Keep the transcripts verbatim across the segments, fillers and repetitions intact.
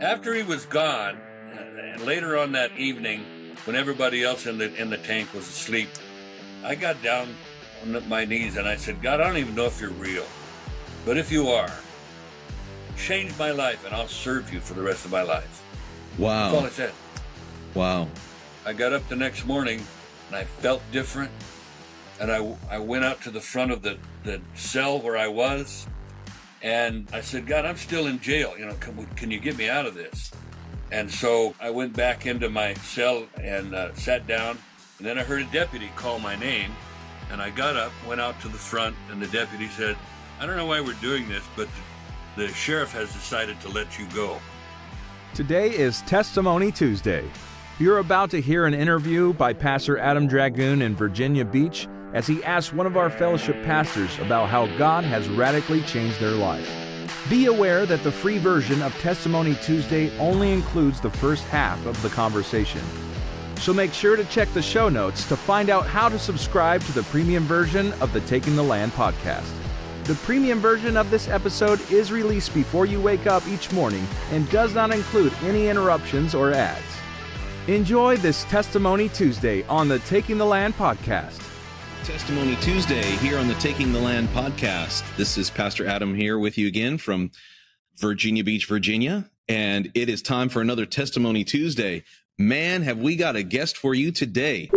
After he was gone, uh, later on that evening, when everybody else in the in the tank was asleep, I got down on my knees and I said, God, I don't even know if you're real, but if you are, change my life and I'll serve you for the rest of my life. Wow. That's all I said. Wow. I got up the next morning and I felt different. And I, I went out to the front of the, the cell where I was. And I said, God, I'm still in jail. You know, can, can you get me out of this? And so I went back into my cell and uh, sat down. And then I heard a deputy call my name. And I got up, went out to the front, and the deputy said, I don't know why we're doing this, but the, the sheriff has decided to let you go. Today is Testimony Tuesday. You're about to hear an interview by Pastor Adam Dragoon in Virginia Beach as he asks one of our fellowship pastors about how God has radically changed their life. Be aware that the free version of Testimony Tuesday only includes the first half of the conversation. So make sure to check the show notes to find out how to subscribe to the premium version of the Taking the Land podcast. The premium version of this episode is released before you wake up each morning and does not include any interruptions or ads. Enjoy this Testimony Tuesday on the Taking the Land podcast. Testimony Tuesday here on the Taking the Land podcast. This is Pastor Adam here with you again from Virginia Beach, Virginia, and it is time for another Testimony Tuesday. Man, have we got a guest for you today.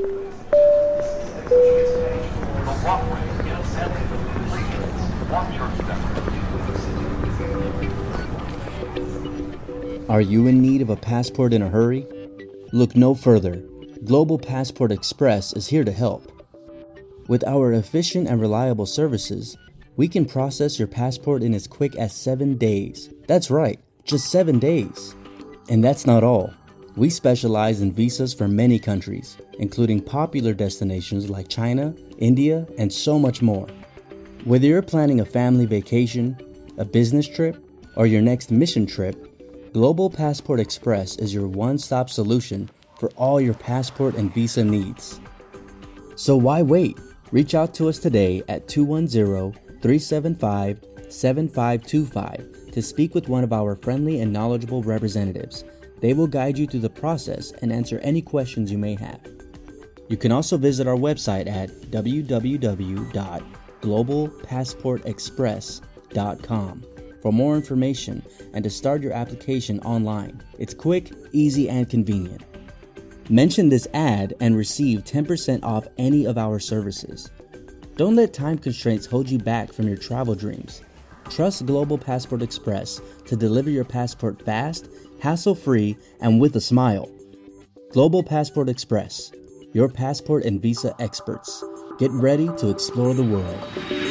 Are you in need of a passport in a hurry? Look no further. Global Passport Express is here to help. With our efficient and reliable services, we can process your passport in as quick as seven days. That's right, just seven days. And that's not all. We specialize in visas for many countries, including popular destinations like China, India, and so much more. Whether you're planning a family vacation, a business trip, or your next mission trip, Global Passport Express is your one-stop solution for all your passport and visa needs. So why wait? Reach out to us today at two one zero, three seven five, seven five two five to speak with one of our friendly and knowledgeable representatives. They will guide you through the process and answer any questions you may have. You can also visit our website at w w w dot global passport express dot com for more information and to start your application online. It's quick, easy, and convenient. Mention this ad and receive ten percent off any of our services. Don't let time constraints hold you back from your travel dreams. Trust Global Passport Express to deliver your passport fast, hassle-free, and with a smile. Global Passport Express, your passport and visa experts. Get ready to explore the world.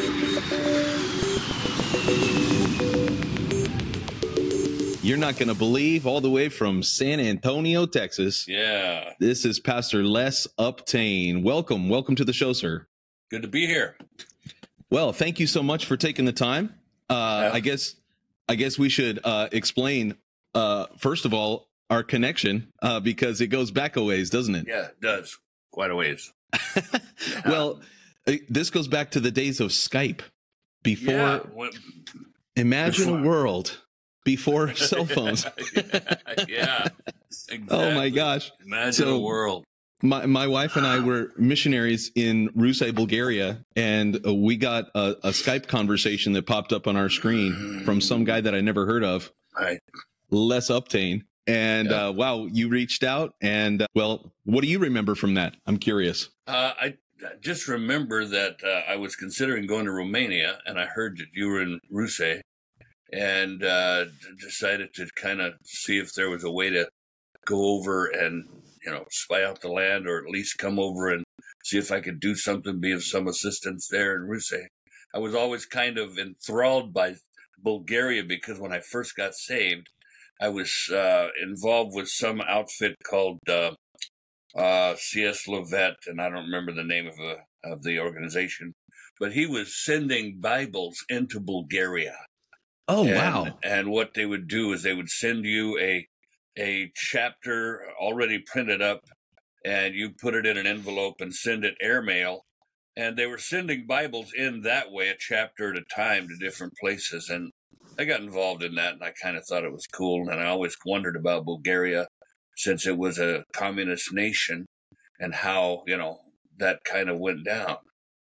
You're not going to believe, all the way from San Antonio, Texas. Yeah. This is Pastor Les Uptain. Welcome. Welcome to the show, sir. Good to be here. Well, thank you so much for taking the time. Uh, Yeah. I guess I guess we should uh, explain, uh, first of all, our connection, uh, because it goes back a ways, doesn't it? Yeah, it does. Quite a ways. Well, uh, this goes back to the days of Skype. Before, Yeah, when- imagine before- a world before cell phones. yeah, yeah, exactly. Oh my gosh. Imagine So- a world. My my wife and I were missionaries in Russia, Bulgaria, and uh, we got a, a Skype conversation that popped up on our screen from some guy that I never heard of, Right. Les Uptain. And Yeah. uh, wow, you reached out. And uh, well, what do you remember from that? I'm curious. Uh, I just remember that uh, I was considering going to Romania, and I heard that you were in Russia, and uh, d- decided to kind of see if there was a way to go over and, you know, spy out the land, or at least come over and see if I could do something, be of some assistance there in Russia. I was always kind of enthralled by Bulgaria because when I first got saved, I was uh, involved with some outfit called uh, uh, C S Levet, and I don't remember the name of the of the organization, but he was sending Bibles into Bulgaria. Oh, and, wow. And what they would do is they would send you a a chapter already printed up, and you put it in an envelope and send it airmail. And they were sending Bibles in that way, a chapter at a time, to different places. And I got involved in that, and I kind of thought it was cool. And I always wondered about Bulgaria, since it was a communist nation, and how, you know, that kind of went down.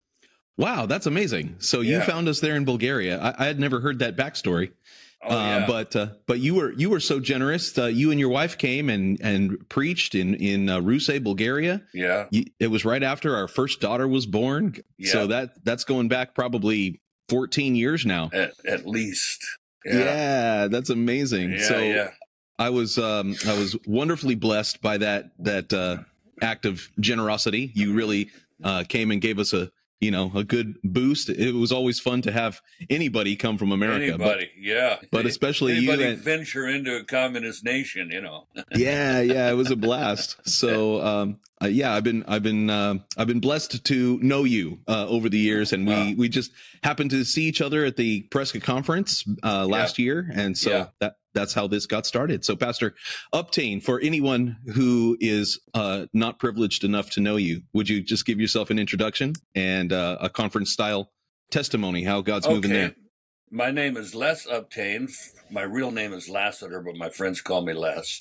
Wow, that's amazing. So you Yeah. found us there in Bulgaria. I, I had never heard that backstory. Oh, yeah. Uh, but uh, but you were you were so generous. Uh, you and your wife came and and preached in in uh, Ruse, Bulgaria. Yeah. You, it was right after our first daughter was born. Yeah. So that that's going back probably fourteen years now. At, at least. Yeah, Yeah. that's amazing. Yeah. so yeah. I was um, I was wonderfully blessed by that that uh, act of generosity. You really uh, came and gave us a you know a good boost. It was always fun to have anybody come from America. but- Anybody, yeah. but especially you Anybody and- venture into a communist nation, you know. yeah, yeah, it was a blast. So, um, uh, yeah, I've been, I've been, uh, I've been blessed to know you uh, over the years, and we Wow. we just happened to see each other at the Prescott conference uh, last year, and so Yeah. that that's how this got started. So, Pastor Uptain, for anyone who is uh, not privileged enough to know you, would you just give yourself an introduction and uh, a conference style testimony how God's moving there? My name is Les Uptain. My real name is Lassiter, but my friends call me Les.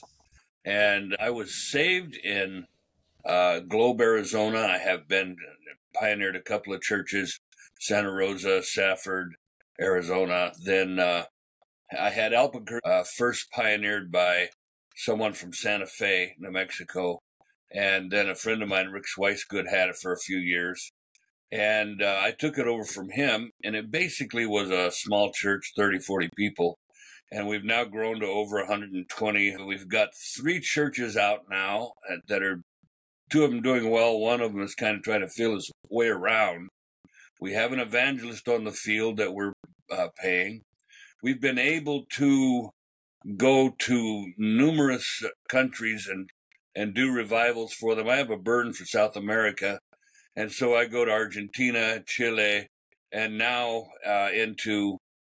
And I was saved in uh, Globe, Arizona. I have been pioneered a couple of churches, Santa Rosa, Safford, Arizona. Then uh, I had Albuquerque, uh, first pioneered by someone from Santa Fe, New Mexico. And then a friend of mine, Rick Swicegood, had it for a few years. And uh, I took it over from him, and it basically was a small church, thirty, forty people. And we've now grown to over one hundred twenty. We've got three churches out now that are, two of them doing well. One of them is kind of trying to feel his way around. We have an evangelist on the field that we're uh, paying. We've been able to go to numerous countries and, and do revivals for them. I have a burden for South America. And so I go to Argentina, Chile, and now uh, into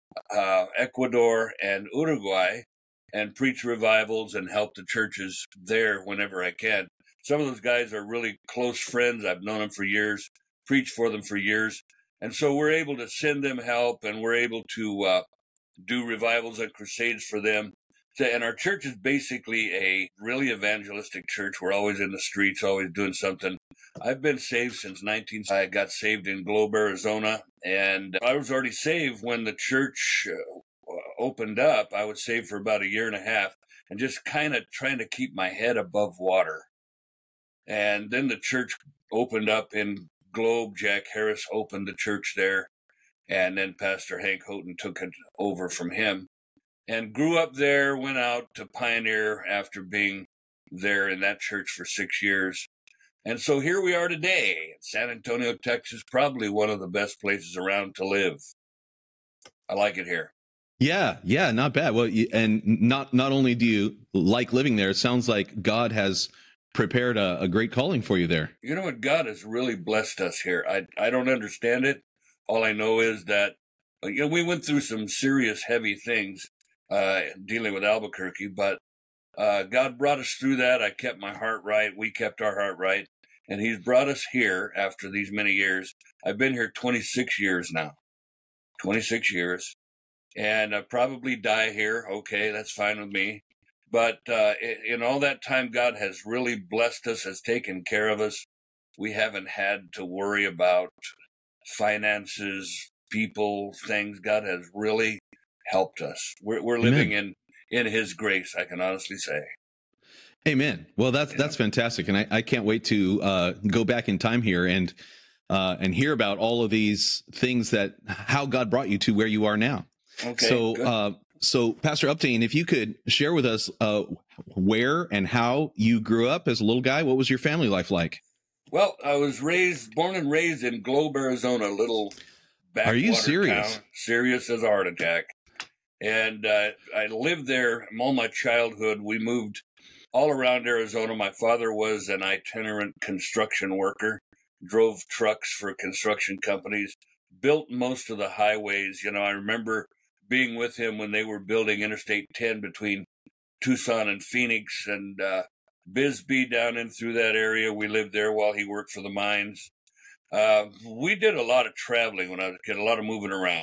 uh, Ecuador and Uruguay and preach revivals and help the churches there whenever I can. Some of those guys are really close friends. I've known them for years, preached for them for years. And so we're able to send them help, and we're able to uh, do revivals and crusades for them. So, and our church is basically a really evangelistic church. We're always in the streets, always doing something. I've been saved since nineteen. I got saved in Globe, Arizona, and I was already saved when the church uh, opened up. I was saved for about a year and a half, and just kind of trying to keep my head above water. And then the church opened up in Globe. Jack Harris opened the church there, and then Pastor Hank Houghton took it over from him. And grew up there, went out to Pioneer after being there in that church for six years. And so here we are today in San Antonio, Texas, probably one of the best places around to live. I like it here. Yeah, yeah, not bad. Well, you, and not not only do you like living there, it sounds like God has prepared a, a great calling for you there. You know what? God has really blessed us here. I I don't understand it. All I know is that you know, we went through some serious, heavy things uh, dealing with Albuquerque, but uh, God brought us through that. I kept my heart right. We kept our heart right. And he's brought us here after these many years. I've been here twenty-six years now. twenty-six years. And I'll probably die here. Okay, that's fine with me. But uh, in all that time, God has really blessed us, has taken care of us. We haven't had to worry about finances, people, things. God has really helped us. We're, we're living in, in his grace, I can honestly say. Amen. Well, that's Yeah. that's fantastic, and I, I can't wait to uh, go back in time here and uh, and hear about all of these things that how God brought you to where you are now. Okay. so, good. uh, so Pastor Uptain, if you could share with us uh, where and how you grew up as a little guy, what was your family life like? Well, I was raised, born and raised in Globe, Arizona, a little backwater Are you serious? town, serious as a heart attack. And uh, I lived there all my childhood. We moved all around Arizona. My father was an itinerant construction worker, drove trucks for construction companies, built most of the highways. You know, I remember being with him when they were building Interstate ten between Tucson and Phoenix, and uh, Bisbee down in through that area. We lived there while he worked for the mines. Uh, we did a lot of traveling when I was a kid, a lot of moving around.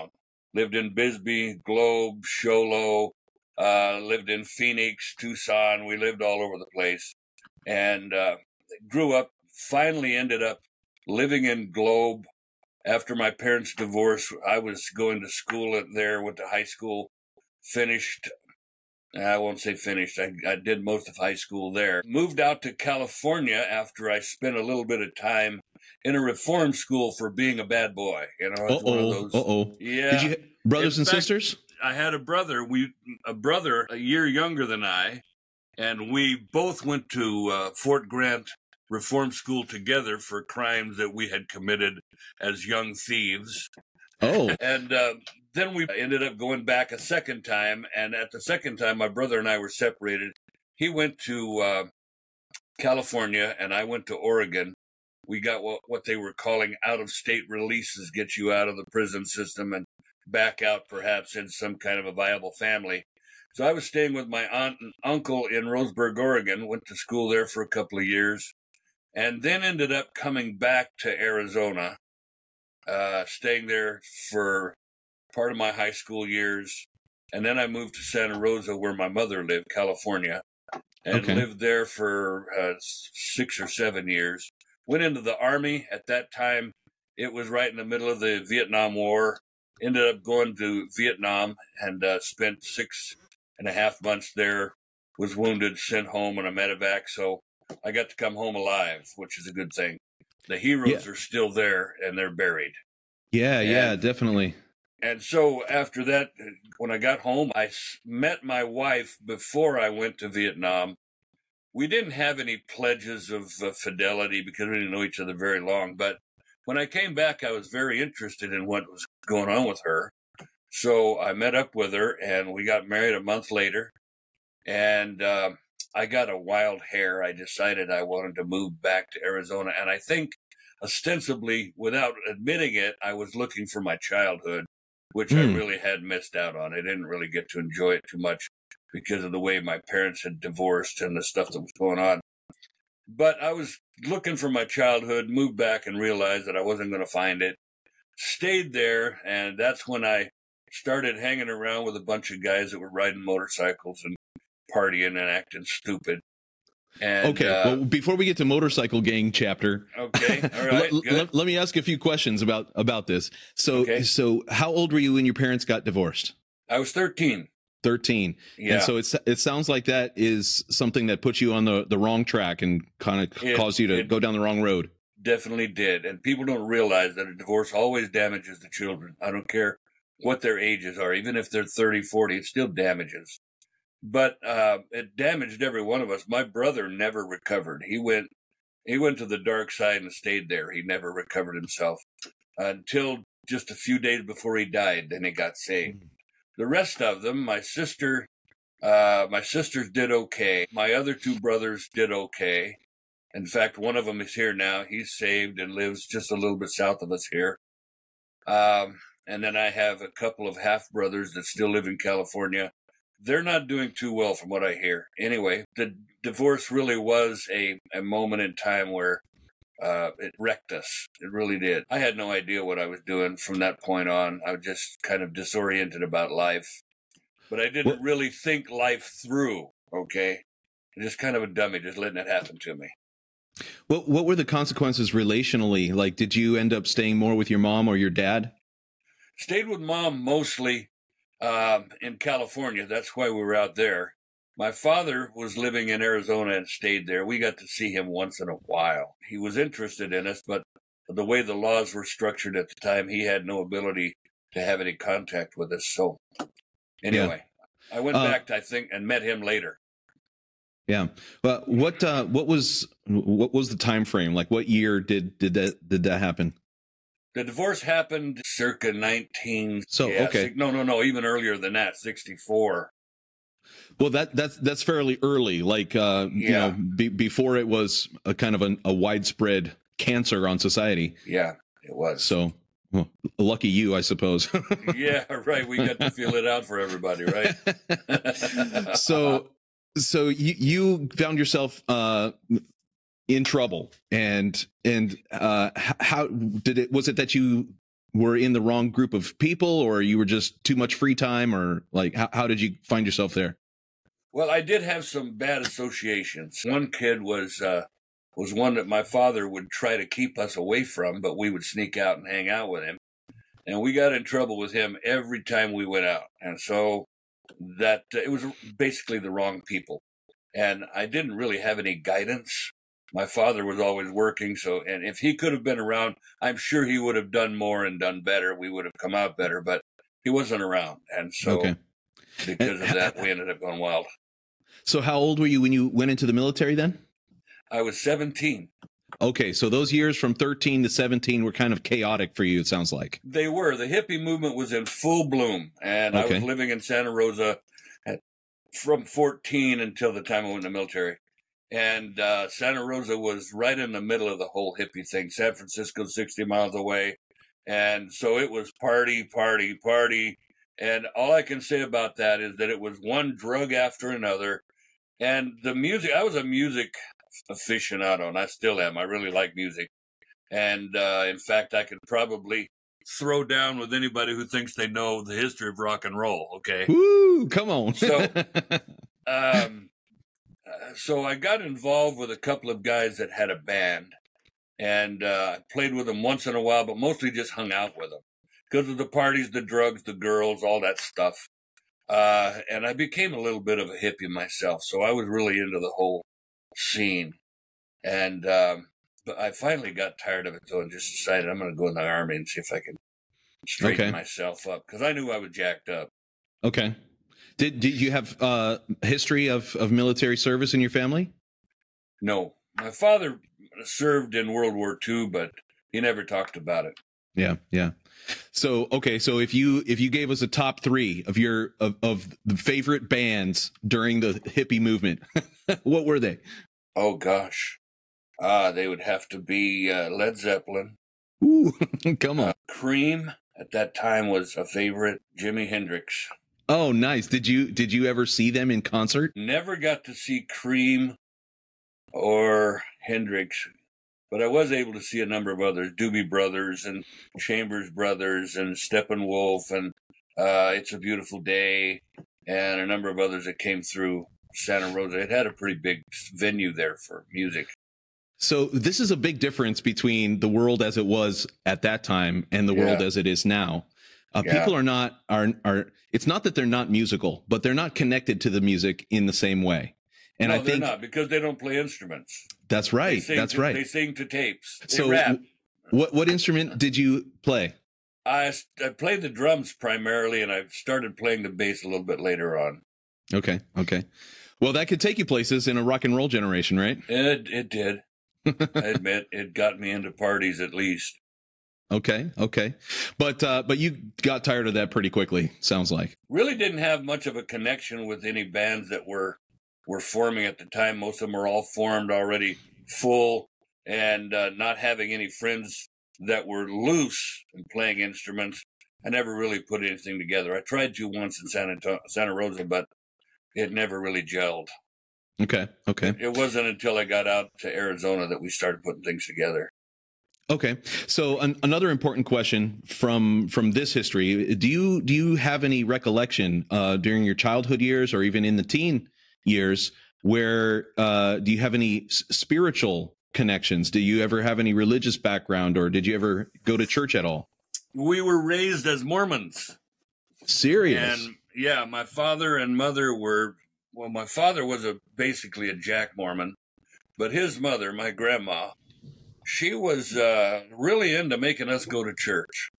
lived in Bisbee, Globe, Show Low, uh, lived in Phoenix, Tucson. We lived all over the place, and uh, grew up, finally ended up living in Globe. After my parents' divorce, I was going to school there, went to high school, finished, I won't say finished, I, I did most of high school there. Moved out to California after I spent a little bit of time in a reform school for being a bad boy. You know, it's one of those. Uh-oh. Yeah. Did you have brothers In and fact, sisters? I had a brother, we a brother a year younger than I, and we both went to uh, Fort Grant Reform School together for crimes that we had committed as young thieves. Oh. And uh, then we ended up going back a second time, and at the second time, my brother and I were separated. He went to uh, California, and I went to Oregon. We got what, what they were calling out-of-state releases, get you out of the prison system and back out perhaps in some kind of a viable family. So I was staying with my aunt and uncle in Roseburg, Oregon, went to school there for a couple of years, and then ended up coming back to Arizona, uh, staying there for part of my high school years. And then I moved to Santa Rosa, where my mother lived, California, and Okay. lived there for uh, six or seven years. Went into the Army. At that time, it was right in the middle of the Vietnam War. Ended up going to Vietnam and uh, spent six and a half months there. Was wounded, sent home on a medevac. So I got to come home alive, which is a good thing. The heroes Yeah. are still there, and they're buried. Yeah, yeah, And- definitely. And so after that, when I got home, I s- met my wife before I went to Vietnam. We didn't have any pledges of uh, fidelity because we didn't know each other very long. But when I came back, I was very interested in what was going on with her. So I met up with her, and we got married a month later. And uh, I got a wild hair. I decided I wanted to move back to Arizona. And I think ostensibly, without admitting it, I was looking for my childhood, which I Hmm. really had missed out on. I didn't really get to enjoy it too much because of the way my parents had divorced and the stuff that was going on. But I was looking for my childhood, moved back and realized that I wasn't going to find it. Stayed there, and that's when I started hanging around with a bunch of guys that were riding motorcycles and partying and acting stupid. And, Okay, uh, well, before we get to motorcycle gang chapter, okay, all right, let, good. let- let me ask a few questions about about this. So, Okay. so how old were you when your parents got divorced? I was thirteen. thirteen. Yeah. And so it's it sounds like that is something that put you on the, the wrong track and kind of It- caused you to it- go down the wrong road. Definitely did. And people don't realize that a divorce always damages the children. I don't care what their ages are. Even if they're thirty, forty, it still damages. But uh, it damaged every one of us. My brother never recovered. He went he went to the dark side and stayed there. He never recovered himself until just a few days before he died. Then he got saved. The rest of them, my sister, uh, my sisters did okay. My other two brothers did okay. In fact, one of them is here now. He's saved and lives just a little bit south of us here. Um, and then I have a couple of half brothers that still live in California. They're not doing too well from what I hear. Anyway, the divorce really was a, a moment in time where uh, it wrecked us. It really did. I had no idea what I was doing from that point on. I was just kind of disoriented about life. But I didn't Well- really think life through, okay? Just kind of a dummy, just letting it happen to me. What what were the consequences relationally? Like, did you end up staying more with your mom or your dad? Stayed with mom mostly um, in California. That's why we were out there. My father was living in Arizona and stayed there. We got to see him once in a while. He was interested in us, but the way the laws were structured at the time, he had no ability to have any contact with us. So anyway, I went Uh, back, I think, and met him later. Yeah. But what uh, what was what was the time frame? Like, what year did did that did that happen? The divorce happened circa nineteen. So, yeah, okay. six- no, no, no, even earlier than that, sixty-four. Well, that that's that's fairly early. Like, uh, you Yeah. know, be, before it was a kind of an, a widespread cancer on society. Yeah, it was. So, well, lucky you, I suppose. Yeah, right. We got to feel it out for everybody, right? so, so you you found yourself uh, in trouble, and and uh, h- how did it? Was it that you were in the wrong group of people, or you were just too much free time, or like how, how did you find yourself there? Well, I did have some bad associations. One kid was uh, was one that my father would try to keep us away from, but we would sneak out and hang out with him. And we got in trouble with him every time we went out. And so that uh, it was basically the wrong people. And I didn't really have any guidance. My father was always working. So, and if he could have been around, I'm sure he would have done more and done better. We would have come out better, but he wasn't around. And so okay. because of that, we ended up going wild. So how old were you when you went into the military then? I was seventeen. Okay, so those years from thirteen to seventeen were kind of chaotic for you, it sounds like. They were. The hippie movement was in full bloom, and okay. I was living in Santa Rosa at, from fourteen until the time I went in the military. And uh, Santa Rosa was right in the middle of the whole hippie thing. San Francisco's sixty miles away, and so it was party, party, party. And all I can say about that is that it was one drug after another. And the music, I was a music aficionado, and I still am. I really like music. And uh, in fact, I could probably throw down with anybody who thinks they know the history of rock and roll. Okay. Woo, come on. so, um, uh, so I got involved with a couple of guys that had a band, and uh, I played with them once in a while, but mostly just hung out with them because of the parties, the drugs, the girls, all that stuff. Uh, and I became a little bit of a hippie myself, so I was really into the whole scene. And um, but I finally got tired of it, though, and just decided I'm going to go in the Army and see if I can straighten okay. myself up, because I knew I was jacked up. Okay. Did did you have uh, history of, of military service in your family? No. My father served in World War Two, but he never talked about it. Yeah, yeah. So, okay, so if you if you gave us a top three of your of, of the favorite bands during the hippie movement, what were they? Oh gosh, uh, they would have to be uh, Led Zeppelin. Ooh, come on. Uh, Cream at that time was a favorite. Jimi Hendrix. Oh, nice. Did you did you ever see them in concert? Never got to see Cream or Hendrix. But I was able to see a number of others, Doobie Brothers and Chambers Brothers and Steppenwolf and uh, It's a Beautiful Day and a number of others that came through Santa Rosa. It had a pretty big venue there for music. So this is a big difference between the world as it was at that time and the yeah. world as it is now. Uh, yeah. People are not, are are. It's not that they're not musical, but they're not connected to the music in the same way. And no, I think they're not, because they don't play instruments. That's right. That's to, right. They sing to tapes. They so rap. What what instrument did you play? I, I played the drums primarily, and I started playing the bass a little bit later on. Okay. Okay. Well, that could take you places in a rock and roll generation, right? It it did. I admit it got me into parties at least. Okay. Okay. But uh, but you got tired of that pretty quickly. Sounds like. Really didn't have much of a connection with any bands that were. were forming at the time. Most of them were all formed already full, and uh, not having any friends that were loose and playing instruments. I never really put anything together. I tried to once in Santa, Anto- Santa Rosa, but it never really gelled. Okay. Okay. It wasn't until I got out to Arizona that we started putting things together. Okay. So an, another important question from from this history, do you do you have any recollection uh, during your childhood years or even in the teen years where uh, do you have any s- spiritual connections? Do you ever have any religious background, or did you ever go to church at all? We were raised as Mormons. Serious? And yeah, my father and mother were, well, my father was a basically a Jack Mormon, but his mother, my grandma, she was uh, really into making us go to church.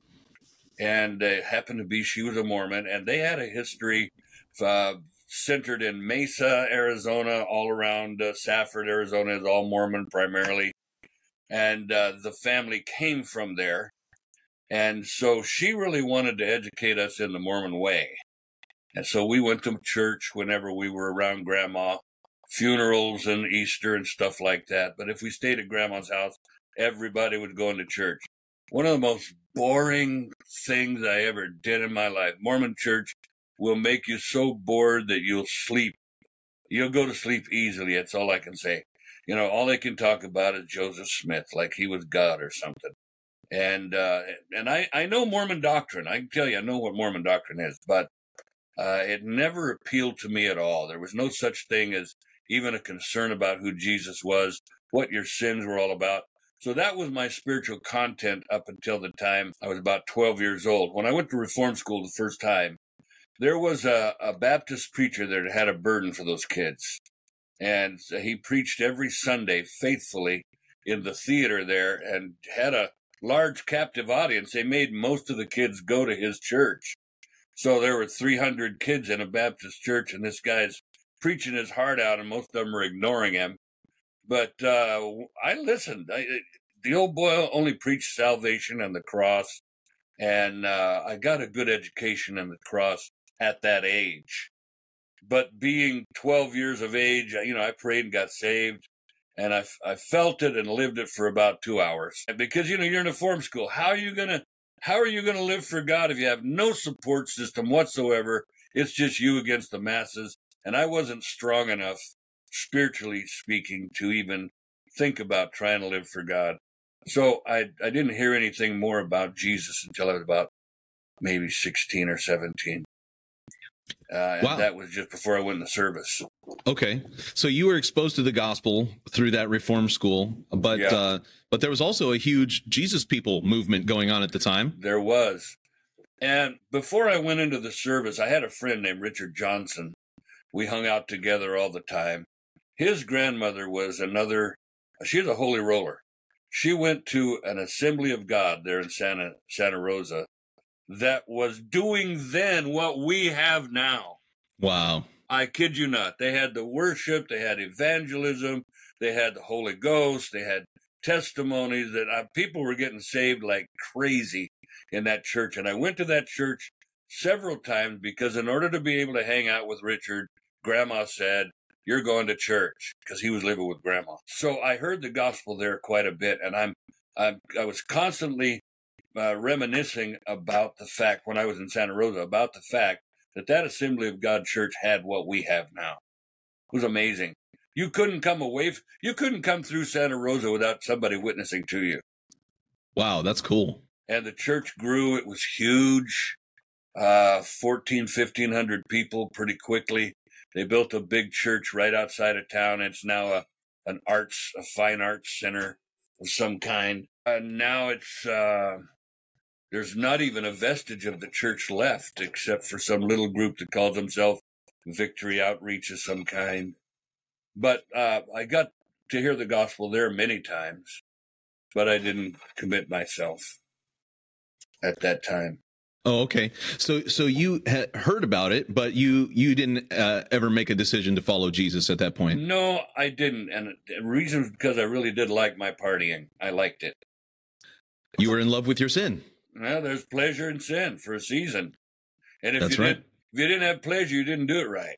And it happened to be she was a Mormon, and they had a history uh, centered in Mesa, Arizona, all around uh, Safford, Arizona is all Mormon primarily. And uh, the family came from there. And so she really wanted to educate us in the Mormon way. And so we went to church whenever we were around Grandma, funerals and Easter and stuff like that. But if we stayed at Grandma's house, everybody was going to church. One of the most boring things I ever did in my life. Mormon church will make you so bored that you'll sleep. You'll go to sleep easily. That's all I can say. You know, all they can talk about is Joseph Smith, like he was God or something. And uh, and I, I know Mormon doctrine. I can tell you, I know what Mormon doctrine is, but uh, it never appealed to me at all. There was no such thing as even a concern about who Jesus was, what your sins were all about. So that was my spiritual content up until the time I was about twelve years old. When I went to reform school the first time, there was a, a Baptist preacher there that had a burden for those kids. And he preached every Sunday faithfully in the theater there and had a large captive audience. They made most of the kids go to his church. So there were three hundred kids in a Baptist church, and this guy's preaching his heart out, and most of them are ignoring him. But uh, I listened. I, the old boy only preached salvation and the cross, and uh, I got a good education in the cross at that age. But being twelve years of age, you know, I prayed and got saved. And I, I felt it and lived it for about two hours. Because, you know, you're in a form school. How are you going to, how are you going to live for God if you have no support system whatsoever? It's just you against the masses. And I wasn't strong enough, spiritually speaking, to even think about trying to live for God. So I, I didn't hear anything more about Jesus until I was about maybe sixteen or seventeen. Uh, and wow. That was just before I went in the service. Okay. So you were exposed to the gospel through that reform school, but yeah. uh, but there was also a huge Jesus people movement going on at the time. There was. And before I went into the service, I had a friend named Richard Johnson. We hung out together all the time. His grandmother was another, she was a holy roller. She went to an Assembly of God there in Santa, Santa Rosa that was doing then what we have now. Wow. I kid you not. They had the worship, they had evangelism, they had the Holy Ghost, they had testimonies that uh, people were getting saved like crazy in that church. And I went to that church several times because in order to be able to hang out with Richard, Grandma said, "You're going to church," because he was living with Grandma. So I heard the gospel there quite a bit, and I'm, I'm I was constantly Uh, reminiscing about the fact when I was in Santa Rosa, about the fact that that Assembly of God church had what we have now. It was amazing. You couldn't come away, you couldn't come through Santa Rosa without somebody witnessing to you. Wow, that's cool. And the church grew. It was huge, uh, fourteen, fifteen hundred people pretty quickly. They built a big church right outside of town. It's now a an arts, a fine arts center of some kind. And now it's, uh, there's not even a vestige of the church left, except for some little group that calls themselves Victory Outreach of some kind. But uh, I got to hear the gospel there many times, but I didn't commit myself at that time. Oh, okay. So, so you had heard about it, but you you didn't uh, ever make a decision to follow Jesus at that point. No, I didn't, and the reason is because I really did like my partying. I liked it. You were in love with your sin. Well, there's pleasure in sin for a season, and if That's you right. didn't, if you didn't have pleasure, you didn't do it right.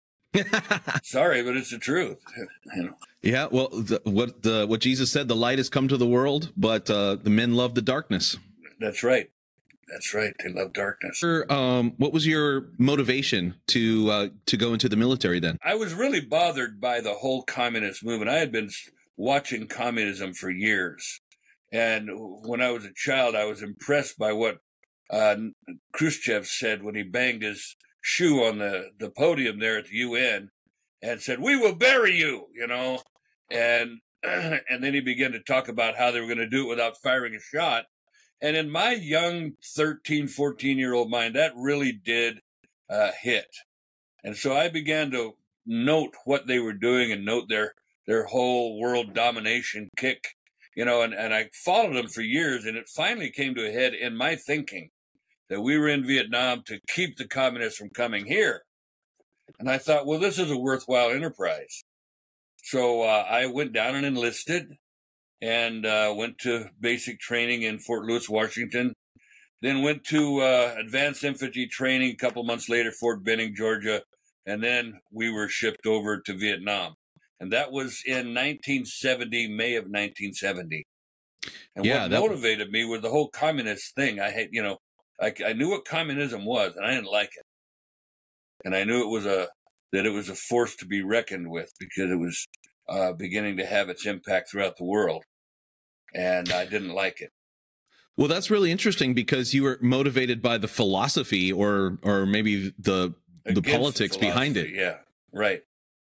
Sorry, but it's the truth. You know. Yeah. Well, the, what the what Jesus said: the light has come to the world, but uh, the men love the darkness. That's right. That's right. They love darkness. Um, what was your motivation to uh, to go into the military then? I was really bothered by the whole communist movement. I had been watching communism for years. And when I was a child, I was impressed by what uh, Khrushchev said when he banged his shoe on the, the podium there at the U N and said, "We will bury you," you know. And, and then he began to talk about how they were going to do it without firing a shot. And in my young thirteen, fourteen-year-old mind, that really did uh, hit. And so I began to note what they were doing and note their their whole world domination kick, you know, and, and I followed them for years, and it finally came to a head in my thinking that we were in Vietnam to keep the communists from coming here. And I thought, well, this is a worthwhile enterprise. So uh, I went down and enlisted. And uh, went to basic training in Fort Lewis, Washington. Then went to uh, advanced infantry training a couple months later, Fort Benning, Georgia. And then we were shipped over to Vietnam. And that was in nineteen seventy, May of nineteen seventy. And yeah, what motivated was... me was the whole communist thing. I had, you know, I, I knew what communism was, and I didn't like it. And I knew it was a that it was a force to be reckoned with because it was Uh, beginning to have its impact throughout the world, and I didn't like it. Well, that's really interesting because you were motivated by the philosophy or or maybe the the politics the behind it. Yeah, right.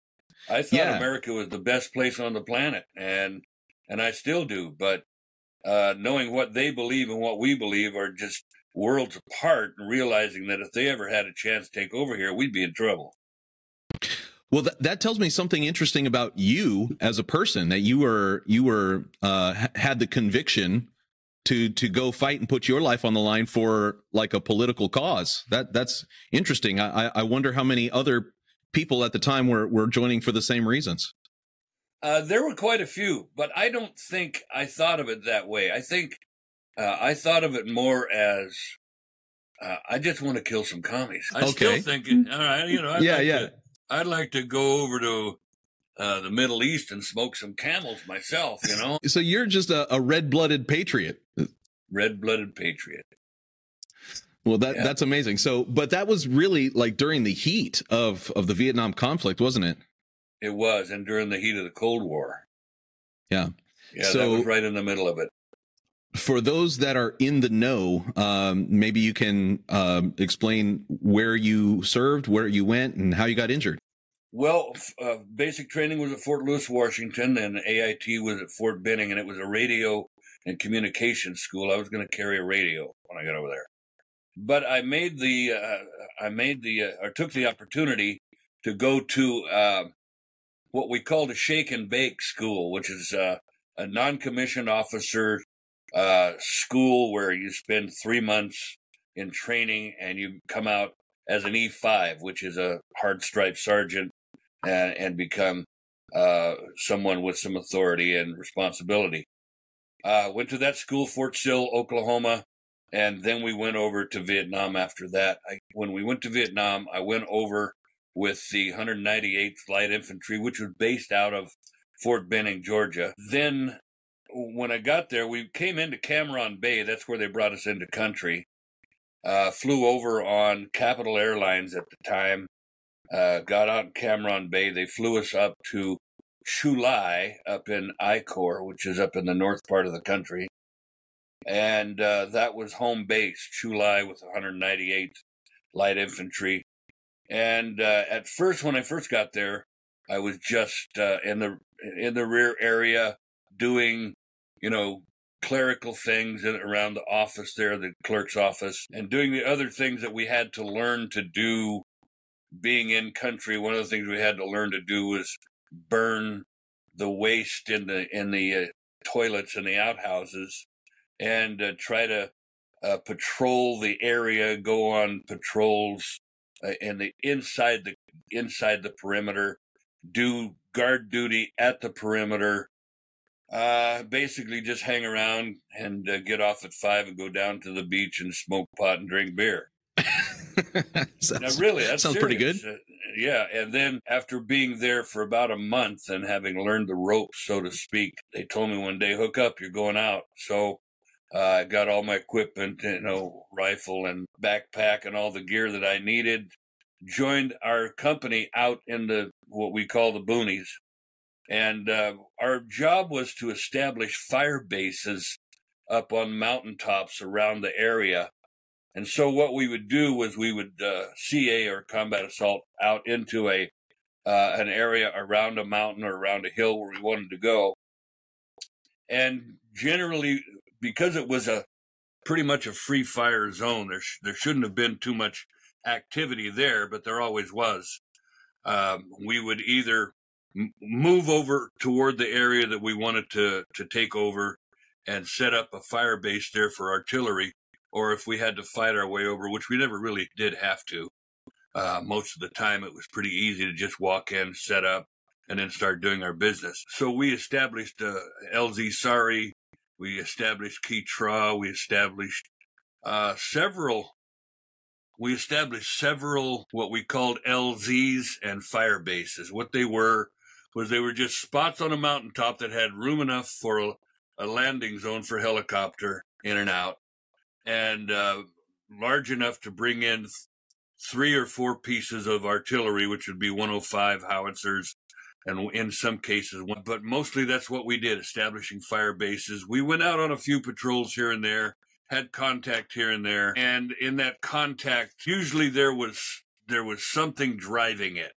I thought Yeah. America was the best place on the planet, and and I still do. But uh, knowing what they believe and what we believe are just worlds apart, and realizing that if they ever had a chance to take over here, we'd be in trouble. Well, that, that tells me something interesting about you as a person, that you were you were uh, ha- had the conviction to to go fight and put your life on the line for like a political cause. That that's interesting. I, I wonder how many other people at the time were were joining for the same reasons. Uh, there were quite a few, but I don't think I thought of it that way. I think uh, I thought of it more as uh, I just want to kill some commies. I Okay. still think, it, all right, you know, I'd Yeah, like yeah. to, I'd like to go over to uh, the Middle East and smoke some camels myself. You know, So you're just a, a red-blooded patriot. red-blooded patriot. Well, that Yeah. that's amazing. So, but that was really like during the heat of of the Vietnam conflict, wasn't it? It was, and during the heat of the Cold War. Yeah. Yeah, that So- was right in the middle of it. For those that are in the know, um, maybe you can um, explain where you served, where you went, and how you got injured. Well, f- uh, basic training was at Fort Lewis, Washington, and A I T was at Fort Benning, and it was a radio and communications school. I was going to carry a radio when I got over there, but I made the uh, I made the uh, or took the opportunity to go to uh, what we called a shake and bake school, which is uh, a non-commissioned officer uh, school where you spend three months in training and you come out as an E five, which is a hard striped sergeant, and, and become uh, someone with some authority and responsibility. Uh, went to that school, Fort Sill, Oklahoma, and then we went over to Vietnam after that. I, when we went to Vietnam, I went over with the one hundred ninety-eighth Light Infantry, which was based out of Fort Benning, Georgia. Then when I got there, we came into Cameron Bay. That's where they brought us into country. Uh, flew over on Capital Airlines at the time. Uh, got out in Cameron Bay. They flew us up to Chu Lai up in I Corps, which is up in the north part of the country. And uh, that was home base, Chu Lai with one hundred ninety-eighth Light Infantry. And uh, at first, when I first got there, I was just uh, in the in the rear area doing, you know, clerical things in, around the office there, the clerk's office, and doing the other things that we had to learn to do being in country. One of the things we had to learn to do was burn the waste in the in the uh, toilets in the outhouses, and uh, try to uh, patrol the area, go on patrols uh, in the inside the inside the perimeter, do guard duty at the perimeter. Uh, basically just hang around and uh, get off at five and go down to the beach and smoke pot and drink beer. sounds, Now, really, that's sounds pretty good. serious. Uh, yeah, and then after being there for about a month and having learned the ropes, so to speak, they told me one day, "Hook up, you're going out." So uh, I got all my equipment, you know, rifle and backpack and all the gear that I needed. Joined our company out in the what we call the boonies. And uh, our job was to establish fire bases up on mountaintops around the area. And so what we would do was we would uh, C A or combat assault out into a uh, an area around a mountain or around a hill where we wanted to go. And generally, because it was a pretty much a free fire zone, there sh- there shouldn't have been too much activity there, but there always was. Um, we would either move over toward the area that we wanted to, to take over and set up a fire base there for artillery, or if we had to fight our way over, which we never really did have to. Uh, most of the time, it was pretty easy to just walk in, set up, and then start doing our business. So we established uh, L Z Sari, we established Kitra, we established uh, several We established several what we called L Zs and fire bases. What they were was they were just spots on a mountaintop that had room enough for a, a landing zone for helicopter in and out, and uh, large enough to bring in th- three or four pieces of artillery, which would be one oh five howitzers, and in some cases, one. But mostly that's what we did, establishing fire bases. We went out on a few patrols here and there, had contact here and there. And in that contact, usually there was there was something driving it.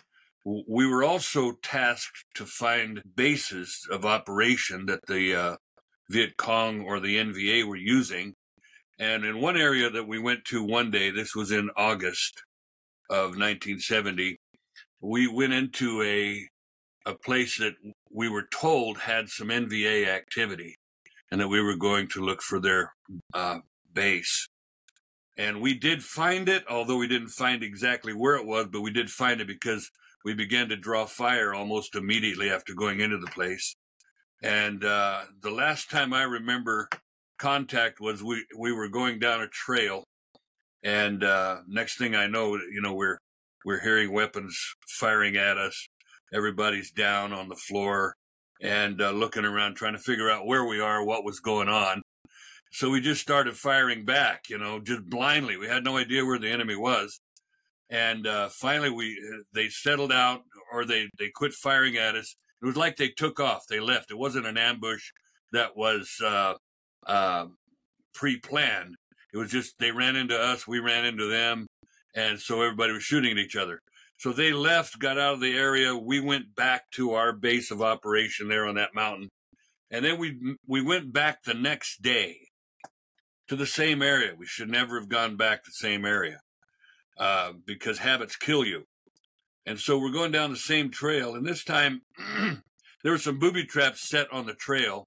We were also tasked to find bases of operation that the uh, Viet Cong or the N V A were using. And in one area that we went to one day, this was in August of nineteen seventy, we went into a a place that we were told had some N V A activity and that we were going to look for their uh, base. And we did find it, although we didn't find exactly where it was, but we did find it because we began to draw fire almost immediately after going into the place. And uh, the last time I remember contact was we, we were going down a trail. And uh, next thing I know, you know, we're we're hearing weapons firing at us. Everybody's down on the floor and uh, looking around, trying to figure out where we are, what was going on. So we just started firing back, you know, just blindly. We had no idea where the enemy was. And uh, finally, we they settled out, or they, they quit firing at us. It was like they took off. They left. It wasn't an ambush that was uh, uh, pre-planned. It was just they ran into us, we ran into them, and so everybody was shooting at each other. So they left, got out of the area. We went back to our base of operation there on that mountain. And then we we went back the next day to the same area. We should never have gone back to the same area. Uh, because habits kill you. And so we're going down the same trail. And this time, there were some booby traps set on the trail.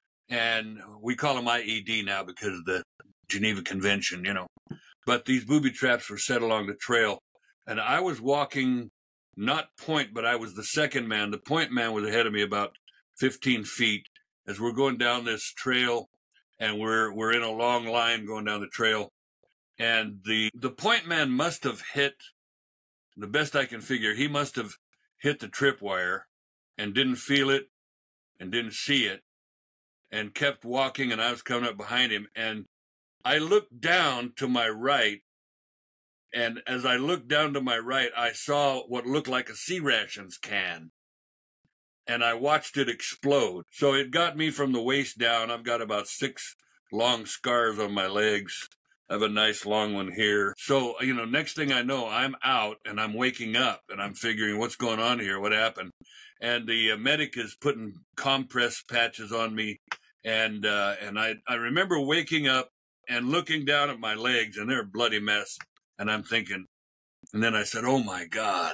And we call them I E D now because of the Geneva Convention, you know. But these booby traps were set along the trail. And I was walking, not point, but I was the second man. The point man was ahead of me about fifteen feet as we're going down this trail. And we're we're in a long line going down the trail. And the, the point man must have hit, the best I can figure, he must have hit the tripwire and didn't feel it and didn't see it and kept walking, and I was coming up behind him. And I looked down to my right, and as I looked down to my right, I saw what looked like a C rations can. And I watched it explode. So it got me from the waist down. I've got about six long scars on my legs. I have a nice long one here. So, you know, next thing I know, I'm out and I'm waking up and I'm figuring what's going on here, what happened. And the uh, medic is putting compress patches on me. And uh, and I, I remember waking up and looking down at my legs, and they're a bloody mess. And I'm thinking, and then I said, oh, my God.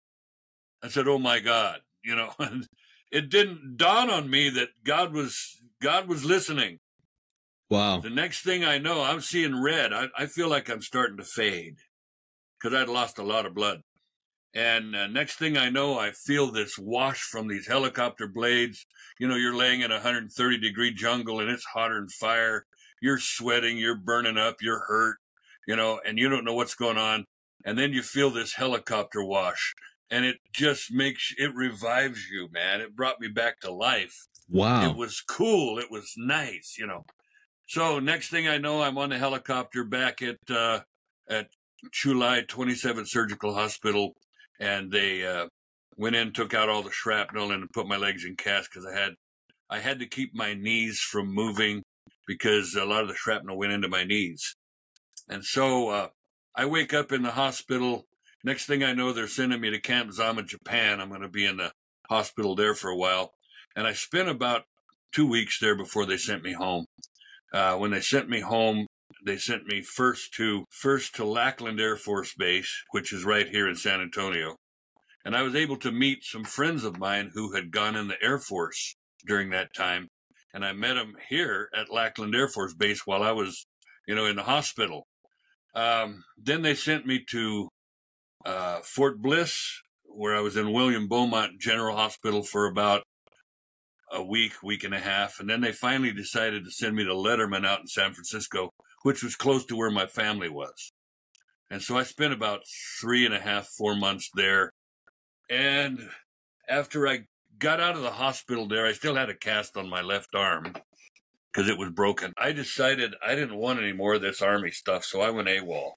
I said, oh, my God. You know, and it didn't dawn on me that God was God was listening. Wow. The next thing I know, I'm seeing red. I, I feel like I'm starting to fade because I'd lost a lot of blood. And uh, next thing I know, I feel this wash from these helicopter blades. You know, you're laying in a one hundred thirty degree jungle and it's hotter than fire. You're sweating, you're burning up, you're hurt, you know, and you don't know what's going on. And then you feel this helicopter wash, and it just makes, it revives you, man. It brought me back to life. Wow. It was cool. It was nice, you know. So next thing I know, I'm on the helicopter back at uh, at Chu Lai twenty-seventh Surgical Hospital, and they uh, went in, took out all the shrapnel, and put my legs in cast because I had I had to keep my knees from moving because a lot of the shrapnel went into my knees. And so uh, I wake up in the hospital. Next thing I know, they're sending me to Camp Zama, Japan. I'm going to be in the hospital there for a while, and I spent about two weeks there before they sent me home. Uh, when they sent me home, they sent me first to first to Lackland Air Force Base, which is right here in San Antonio. And I was able to meet some friends of mine who had gone in the Air Force during that time. And I met them here at Lackland Air Force Base while I was, you know, in the hospital. Um, then they sent me to uh, Fort Bliss, where I was in William Beaumont General Hospital for about a week, week and a half. And then they finally decided to send me to Letterman out in San Francisco, which was close to where my family was. And so I spent about three and a half, four months there. And after I got out of the hospital there, I still had a cast on my left arm because it was broken. I decided I didn't want any more of this Army stuff, so I went AWOL.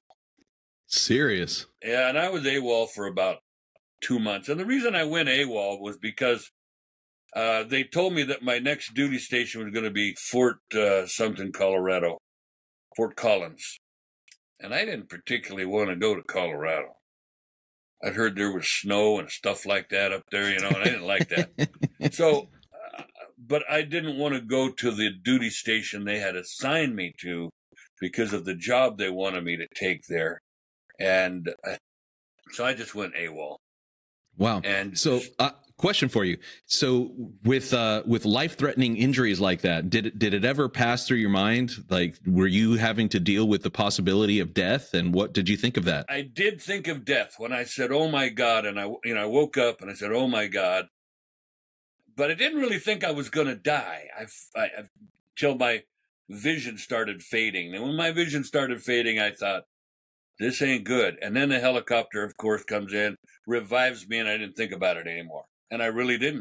Serious? Yeah, and I was AWOL for about two months. And the reason I went AWOL was because Uh, they told me that my next duty station was going to be Fort uh, something, Colorado. Fort Collins. And I didn't particularly want to go to Colorado. I'd heard there was snow and stuff like that up there, you know, and I didn't like that. So, uh, but I didn't want to go to the duty station they had assigned me to because of the job they wanted me to take there. And uh, so I just went AWOL. Wow. And so, uh, question for you. So with, uh, with life-threatening injuries like that, did it, did it ever pass through your mind? Like, were you having to deal with the possibility of death? And what did you think of that? I did think of death when I said, oh my God. And I, you know, I woke up and I said, oh my God. But I didn't really think I was going to die. I, I, till my vision started fading. And when my vision started fading, I thought, this ain't good. And then the helicopter, of course, comes in, revives me, and I didn't think about it anymore. And I really didn't.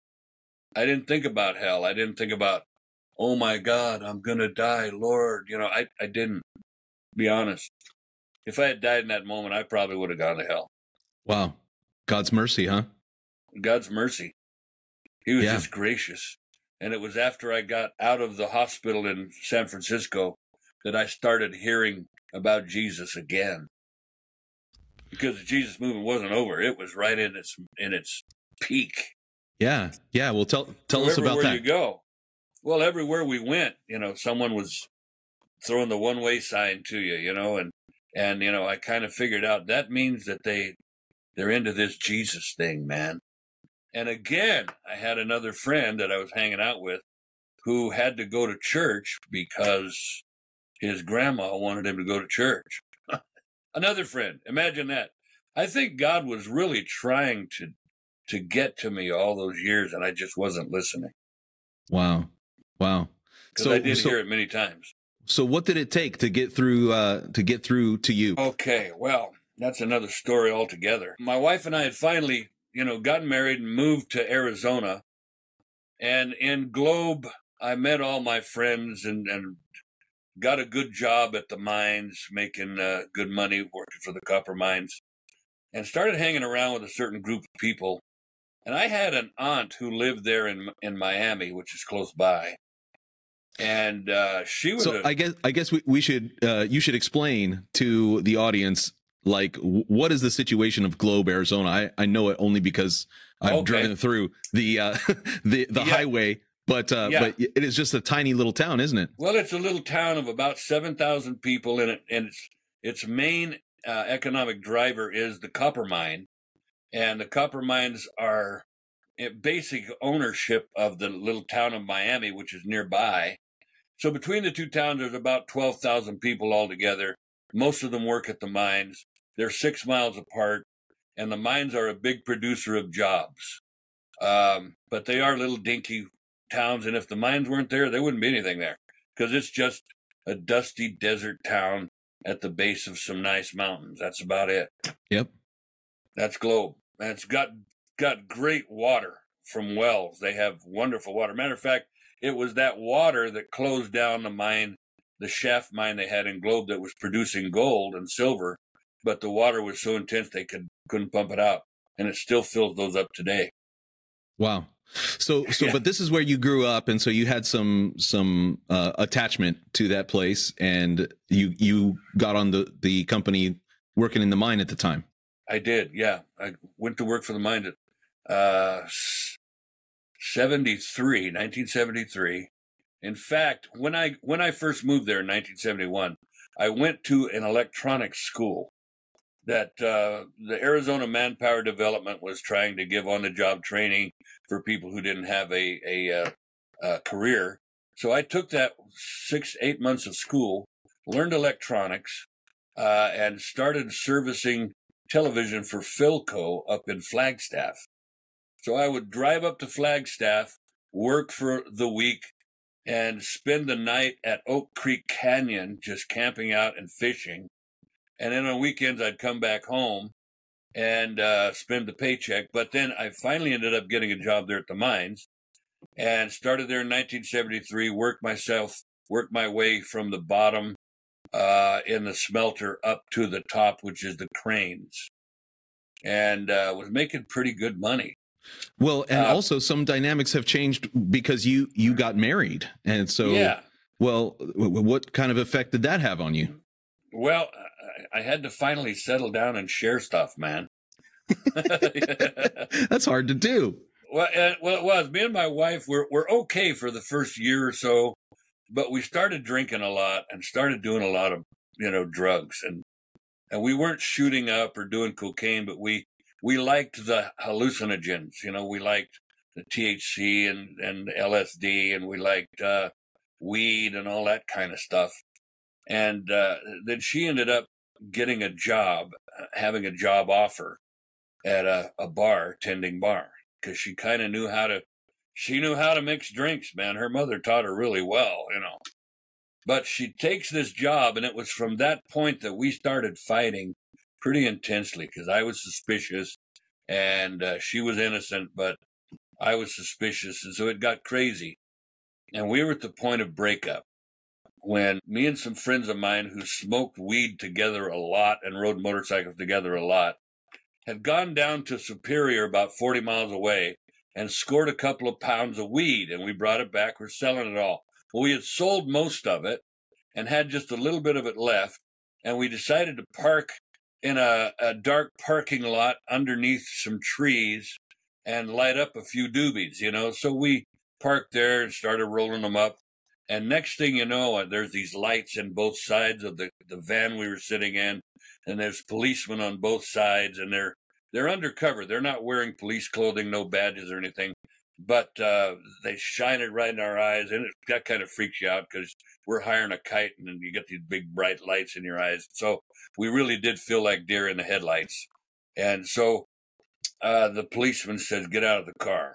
I didn't think about hell. I didn't think about, oh my God, I'm going to die, Lord. You know, I, I didn't, be honest. If I had died in that moment, I probably would have gone to hell. Wow. God's mercy, huh? God's mercy. He was Yeah. just gracious. And it was after I got out of the hospital in San Francisco that I started hearing about Jesus again, because the Jesus movement wasn't over. It was right in its in its peak. Yeah. Yeah. Well, tell, tell so us about everywhere that. you go. Well, everywhere we went, you know, someone was throwing the one way sign to you, you know, and, and, you know, I kind of figured out that means that they, they're into this Jesus thing, man. And again, I had another friend that I was hanging out with who had to go to church because his grandma wanted him to go to church. Another friend. Imagine that. I think God was really trying to to get to me all those years, and I just wasn't listening. Wow. Wow. Because So I did so, hear it many times. so what did it take to get through, uh, to get through to you? Okay, well, that's another story altogether. My wife and I had finally, you know, gotten married and moved to Arizona. And in Globe, I met all my friends and, and got a good job at the mines, making uh, good money, working for the copper mines, and started hanging around with a certain group of people. And I had an aunt who lived there in in Miami, which is close by. And uh, she was. So a, I guess I guess we, we should uh, you should explain to the audience, like, w- what is the situation of Globe, Arizona? I, I know it only because I've Okay. driven through the uh, the the Yeah. highway, but uh, Yeah. but it is just a tiny little town, isn't it? Well, it's a little town of about seven thousand people in it, and its its main uh, economic driver is the copper mine, and the copper mines are in basic ownership of the little town of Miami, which is nearby. So between the two towns, there's about twelve thousand people altogether. Most of them work at the mines. They're six miles apart, and the mines are a big producer of jobs. Um, but they are little dinky towns, and if the mines weren't there, there wouldn't be anything there, because it's just a dusty desert town at the base of some nice mountains. That's about it. Yep. That's Globe. And it's got got great water from wells. They have wonderful water. Matter of fact, it was that water that closed down the mine, the shaft mine they had in Globe that was producing gold and silver, but the water was so intense they could couldn't pump it out, and it still fills those up today. Wow. So, so, Yeah. but this is where you grew up, and so you had some some uh, attachment to that place, and you you got on the the company working in the mine at the time. I did, yeah. I went to work for the mine at uh, seventy-three, nineteen seventy-three. In fact, when I when I first moved there in nineteen seventy-one, I went to an electronics school that uh, the Arizona Manpower Development was trying to give on-the-job training for people who didn't have a, a, uh, a career. So I took that six, eight months of school, learned electronics, uh, and started servicing television for Philco up in Flagstaff. So I would drive up to Flagstaff, work for the week, and spend the night at Oak Creek Canyon, just camping out and fishing. And then on weekends, I'd come back home and uh, spend the paycheck. But then I finally ended up getting a job there at the mines and started there in nineteen seventy-three, worked myself, worked my way from the bottom uh, in the smelter up to the top, which is the cranes, and uh, was making pretty good money. Well, and Uh, also some dynamics have changed because you you got married, and so Yeah. Well, what kind of effect did that have on you? Well, I had to finally settle down and share stuff, man. That's hard to do. Well, uh, well, it was. Me and my wife were were okay for the first year or so, but we started drinking a lot and started doing a lot of, you know, drugs, and and we weren't shooting up or doing cocaine, but we we liked the hallucinogens. You know, we liked the T H C and and L S D, and we liked uh, weed and all that kind of stuff. And uh, then she ended up getting a job, having a job offer at a, a bar, tending bar. Because she kind of knew how to, she knew how to mix drinks, man. Her mother taught her really well, you know. But she takes this job, and it was from that point that we started fighting pretty intensely, because I was suspicious, and uh, she was innocent, but I was suspicious, and so it got crazy. And we were at the point of breakup, when me and some friends of mine who smoked weed together a lot and rode motorcycles together a lot had gone down to Superior, about forty miles away, and scored a couple of pounds of weed, and we brought it back. We're selling it all. Well, we had sold most of it and had just a little bit of it left, and we decided to park in a, a dark parking lot underneath some trees and light up a few doobies, you know. So we parked there and started rolling them up, and next thing you know, there's these lights in both sides of the, the van we were sitting in, and there's policemen on both sides, and they're they're undercover. They're not wearing police clothing, no badges or anything, but uh, they shine it right in our eyes, and it, that kind of freaks you out, because we're hiring a kite, and then you get these big bright lights in your eyes. So we really did feel like deer in the headlights. And so uh, the policeman says, "Get out of the car."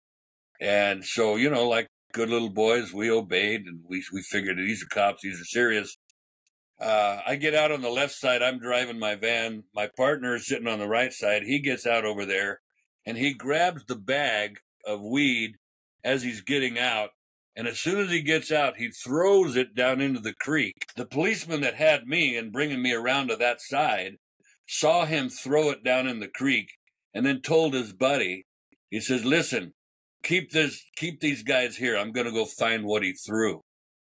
And so, you know, like good little boys, we obeyed, and we we figured these are cops, these are serious. Uh, I get out on the left side. I'm driving my van. My partner is sitting on the right side. He gets out over there, and he grabs the bag of weed as he's getting out. And as soon as he gets out, he throws it down into the creek. The policeman that had me and bringing me around to that side saw him throw it down in the creek, and then told his buddy, he says, "Listen, keep this, keep these guys here. I'm going to go find what he threw."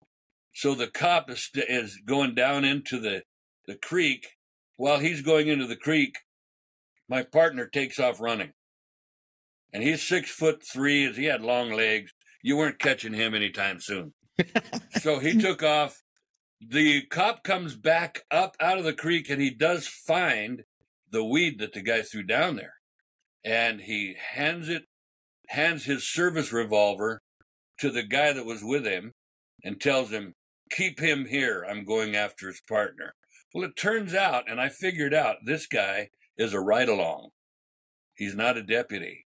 So the cop is, is going down into the, the creek. While he's going into the creek, my partner takes off running. And he's six foot three. He had long legs. You weren't catching him anytime soon. So he took off. The cop comes back up out of the creek, and he does find the weed that the guy threw down there. And he hands it, hands his service revolver to the guy that was with him, and tells him, "Keep him here. I'm going after his partner." Well, it turns out, and I figured out, this guy is a ride-along. He's not a deputy.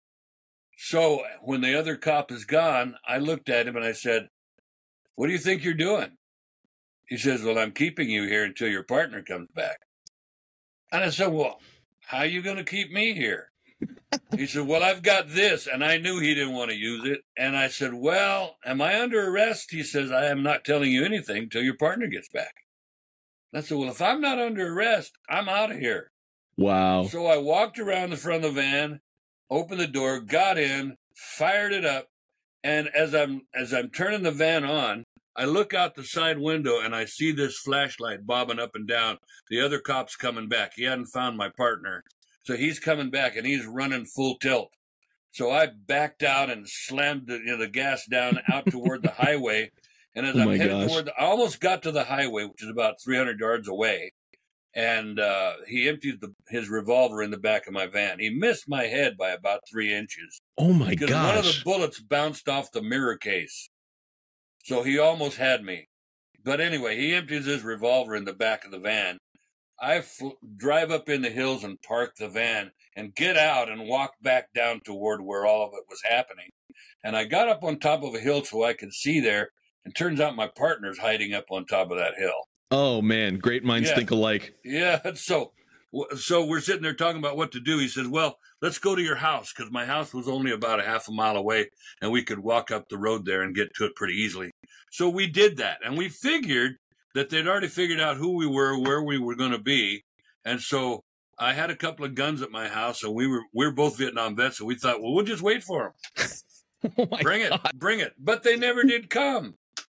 So when the other cop is gone, I looked at him and I said, "What do you think you're doing?" He says, "Well, I'm keeping you here until your partner comes back." And I said, "Well, how are you going to keep me here?" He said, "Well, I've got this." And I knew he didn't want to use it. And I said, "Well, am I under arrest?" He says, "I am not telling you anything until your partner gets back." I said, "Well, if I'm not under arrest, I'm out of here." Wow. So I walked around the front of the van, opened the door, got in, fired it up. And as I'm, as I'm turning the van on, I look out the side window and I see this flashlight bobbing up and down. The other cop's coming back. He hadn't found my partner. So he's coming back, and he's running full tilt. So I backed out and slammed the, you know, the gas down out toward the highway. And as Oh I'm my heading gosh. toward, the, I almost got to the highway, which is about three hundred yards away. And uh, he emptied the, his revolver in the back of my van. He missed my head by about three inches. Oh my Because one of the gosh. bullets bounced off the mirror case. So he almost had me. But anyway, he empties his revolver in the back of the van. I fl- drive up in the hills and park the van and get out and walk back down toward where all of it was happening. And I got up on top of a hill so I could see there. And turns out my partner's hiding up on top of that hill. Oh man, great minds Yeah. think alike. Yeah, so so we're sitting there talking about what to do. He says, "Well, let's go to your house," because my house was only about a half a mile away, and we could walk up the road there and get to it pretty easily. So we did that, and we figured that they'd already figured out who we were, where we were going to be, and so I had a couple of guns at my house, and we were we were both Vietnam vets, so we thought, well, we'll just wait for them. Oh my Bring it, God. bring it. But they never did come.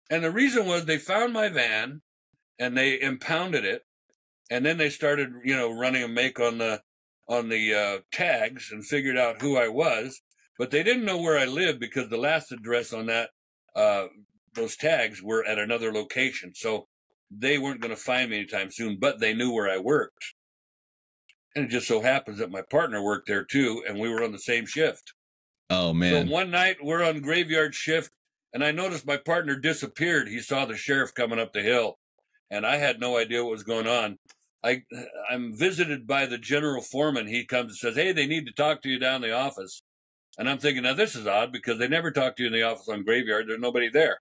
And the reason was they found my van and they impounded it. And then they started, you know, running a make on the on the uh, tags and figured out who I was. But they didn't know where I lived because the last address on that, uh, those tags were at another location. So they weren't going to find me anytime soon, but they knew where I worked. And it just so happens that my partner worked there too, and we were on the same shift. Oh, man. So one night we're on graveyard shift, and I noticed my partner disappeared. He saw the sheriff coming up the hill, and I had no idea what was going on. I, I'm visited by the general foreman. He comes and says, hey, they need to talk to you down in the office. And I'm thinking, now this is odd because they never talk to you in the office on graveyard. There's nobody there.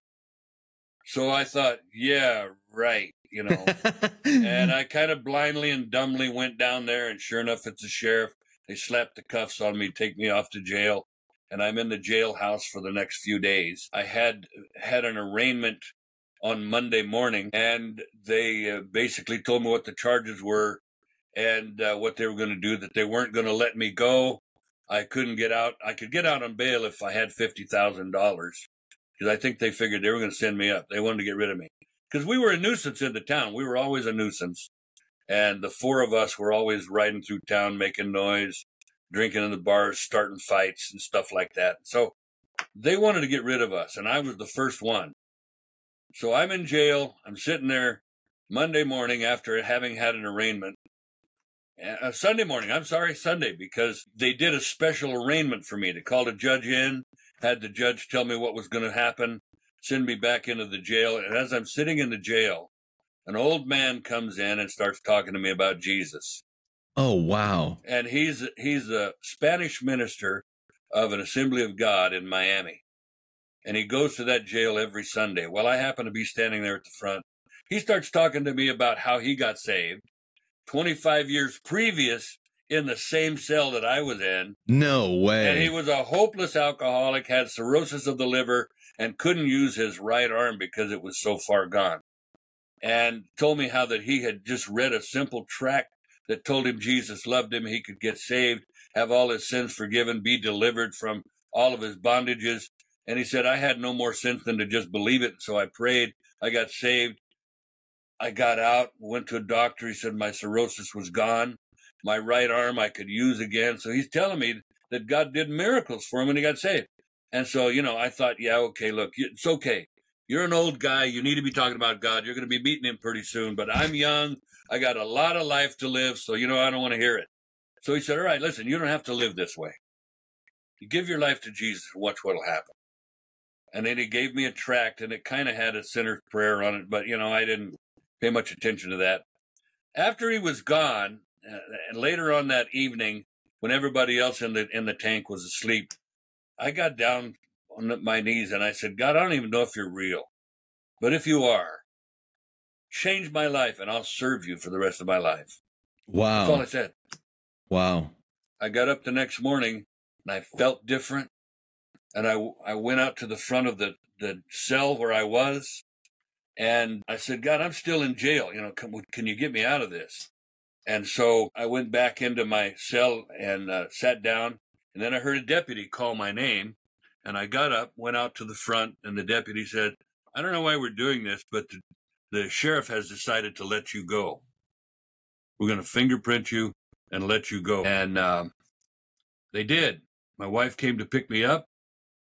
So I thought, yeah, right, you know. And I kind of blindly and dumbly went down there, and sure enough, it's the sheriff. They slapped the cuffs on me, take me off to jail, and I'm in the jailhouse for the next few days. I had had an arraignment on Monday morning, and they uh, basically told me what the charges were and uh, what they were going to do, that they weren't going to let me go. I couldn't get out. I could get out on bail if I had fifty thousand dollars, because I think they figured they were going to send me up. They wanted to get rid of me because we were a nuisance in the town. We were always a nuisance. And the four of us were always riding through town, making noise, drinking in the bars, starting fights and stuff like that. So they wanted to get rid of us, and I was the first one. So I'm in jail. I'm sitting there Monday morning after having had an arraignment. Uh, Sunday morning, I'm sorry, Sunday, because they did a special arraignment for me. They called a judge in, had the judge tell me what was going to happen, send me back into the jail. And as I'm sitting in the jail, an old man comes in and starts talking to me about Jesus. Oh, wow. And he's he's a Spanish minister of an Assembly of God in Miami. And he goes to that jail every Sunday. Well, I happen to be standing there at the front. He starts talking to me about how he got saved twenty-five years previous in the same cell that I was in. No way. And he was a hopeless alcoholic, had cirrhosis of the liver, and couldn't use his right arm because it was so far gone. And told me how that he had just read a simple tract that told him Jesus loved him, he could get saved, have all his sins forgiven, be delivered from all of his bondages. And he said, I had no more sins than to just believe it. So I prayed, I got saved. I got out, went to a doctor. He said my cirrhosis was gone. My right arm I could use again. So he's telling me that God did miracles for him when he got saved. And so, you know, I thought, yeah, okay, look, it's okay. You're an old guy. You need to be talking about God. You're going to be meeting him pretty soon. But I'm young. I got a lot of life to live. So, you know, I don't want to hear it. So he said, all right, listen, you don't have to live this way. You give your life to Jesus and watch what'll happen. And then he gave me a tract, and it kind of had a sinner's prayer on it. But, you know, I didn't pay much attention to that. After he was gone, uh, and later on that evening, when everybody else in the in the tank was asleep, I got down on my knees and I said, God, I don't even know if you're real, but if you are, change my life and I'll serve you for the rest of my life. Wow. That's all I said. Wow. I got up the next morning and I felt different. And I, I went out to the front of the, the cell where I was. And I said, God, I'm still in jail. You know, can, can you get me out of this? And so I went back into my cell and uh, sat down. And then I heard a deputy call my name. And I got up, went out to the front, and the deputy said, I don't know why we're doing this, but the, the sheriff has decided to let you go. We're going to fingerprint you and let you go. And um, they did. My wife came to pick me up,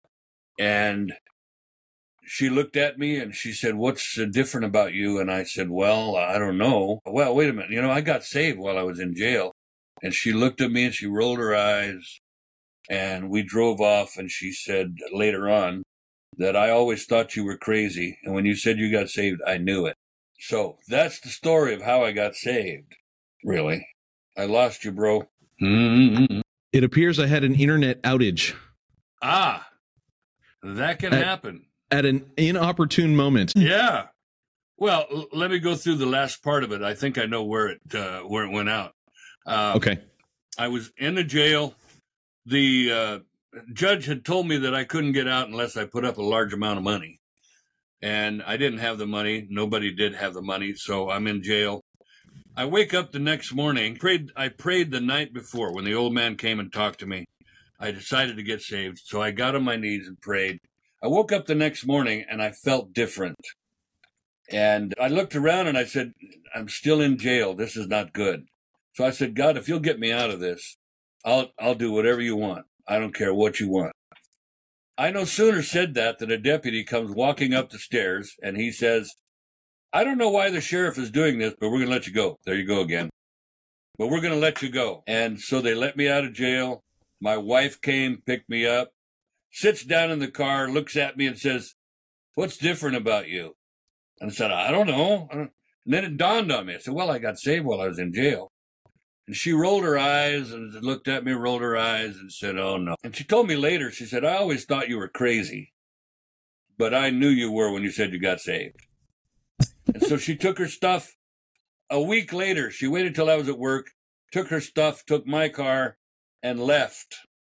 and she looked at me and she said, what's different about you? And I said, well, I don't know. Well, wait a minute. You know, I got saved while I was in jail. And she looked at me and she rolled her eyes. And we drove off, and she said later on that I always thought you were crazy. And when you said you got saved, I knew it. So that's the story of how I got saved, really. I lost you, bro. Mm-hmm. It appears I had an internet outage. Ah, that can at, happen. At an inopportune moment. Yeah. Well, l- let me go through the last part of it. I think I know where it uh, where it went out. Uh, okay. I was in the jail. The uh, judge had told me that I couldn't get out unless I put up a large amount of money. And I didn't have the money. Nobody did have the money, so I'm in jail. I wake up the next morning. Prayed. I prayed the night before when the old man came and talked to me. I decided to get saved, so I got on my knees and prayed. I woke up the next morning and I felt different. And I looked around and I said, I'm still in jail. This is not good. So I said, God, if you'll get me out of this, I'll I'll do whatever you want. I don't care what you want. I no sooner said that than a deputy comes walking up the stairs and he says, I don't know why the sheriff is doing this, but we're going to let you go. There you go again. But we're going to let you go. And so they let me out of jail. My wife came, picked me up, sits down in the car, looks at me and says, what's different about you? And I said, I don't know. I don't... And then it dawned on me. I said, well, I got saved while I was in jail. And she rolled her eyes and looked at me, rolled her eyes and said, oh, no. And she told me later, she said, I always thought you were crazy, but I knew you were when you said you got saved. And so she took her stuff. A week later, she waited till I was at work, took her stuff, took my car, and left.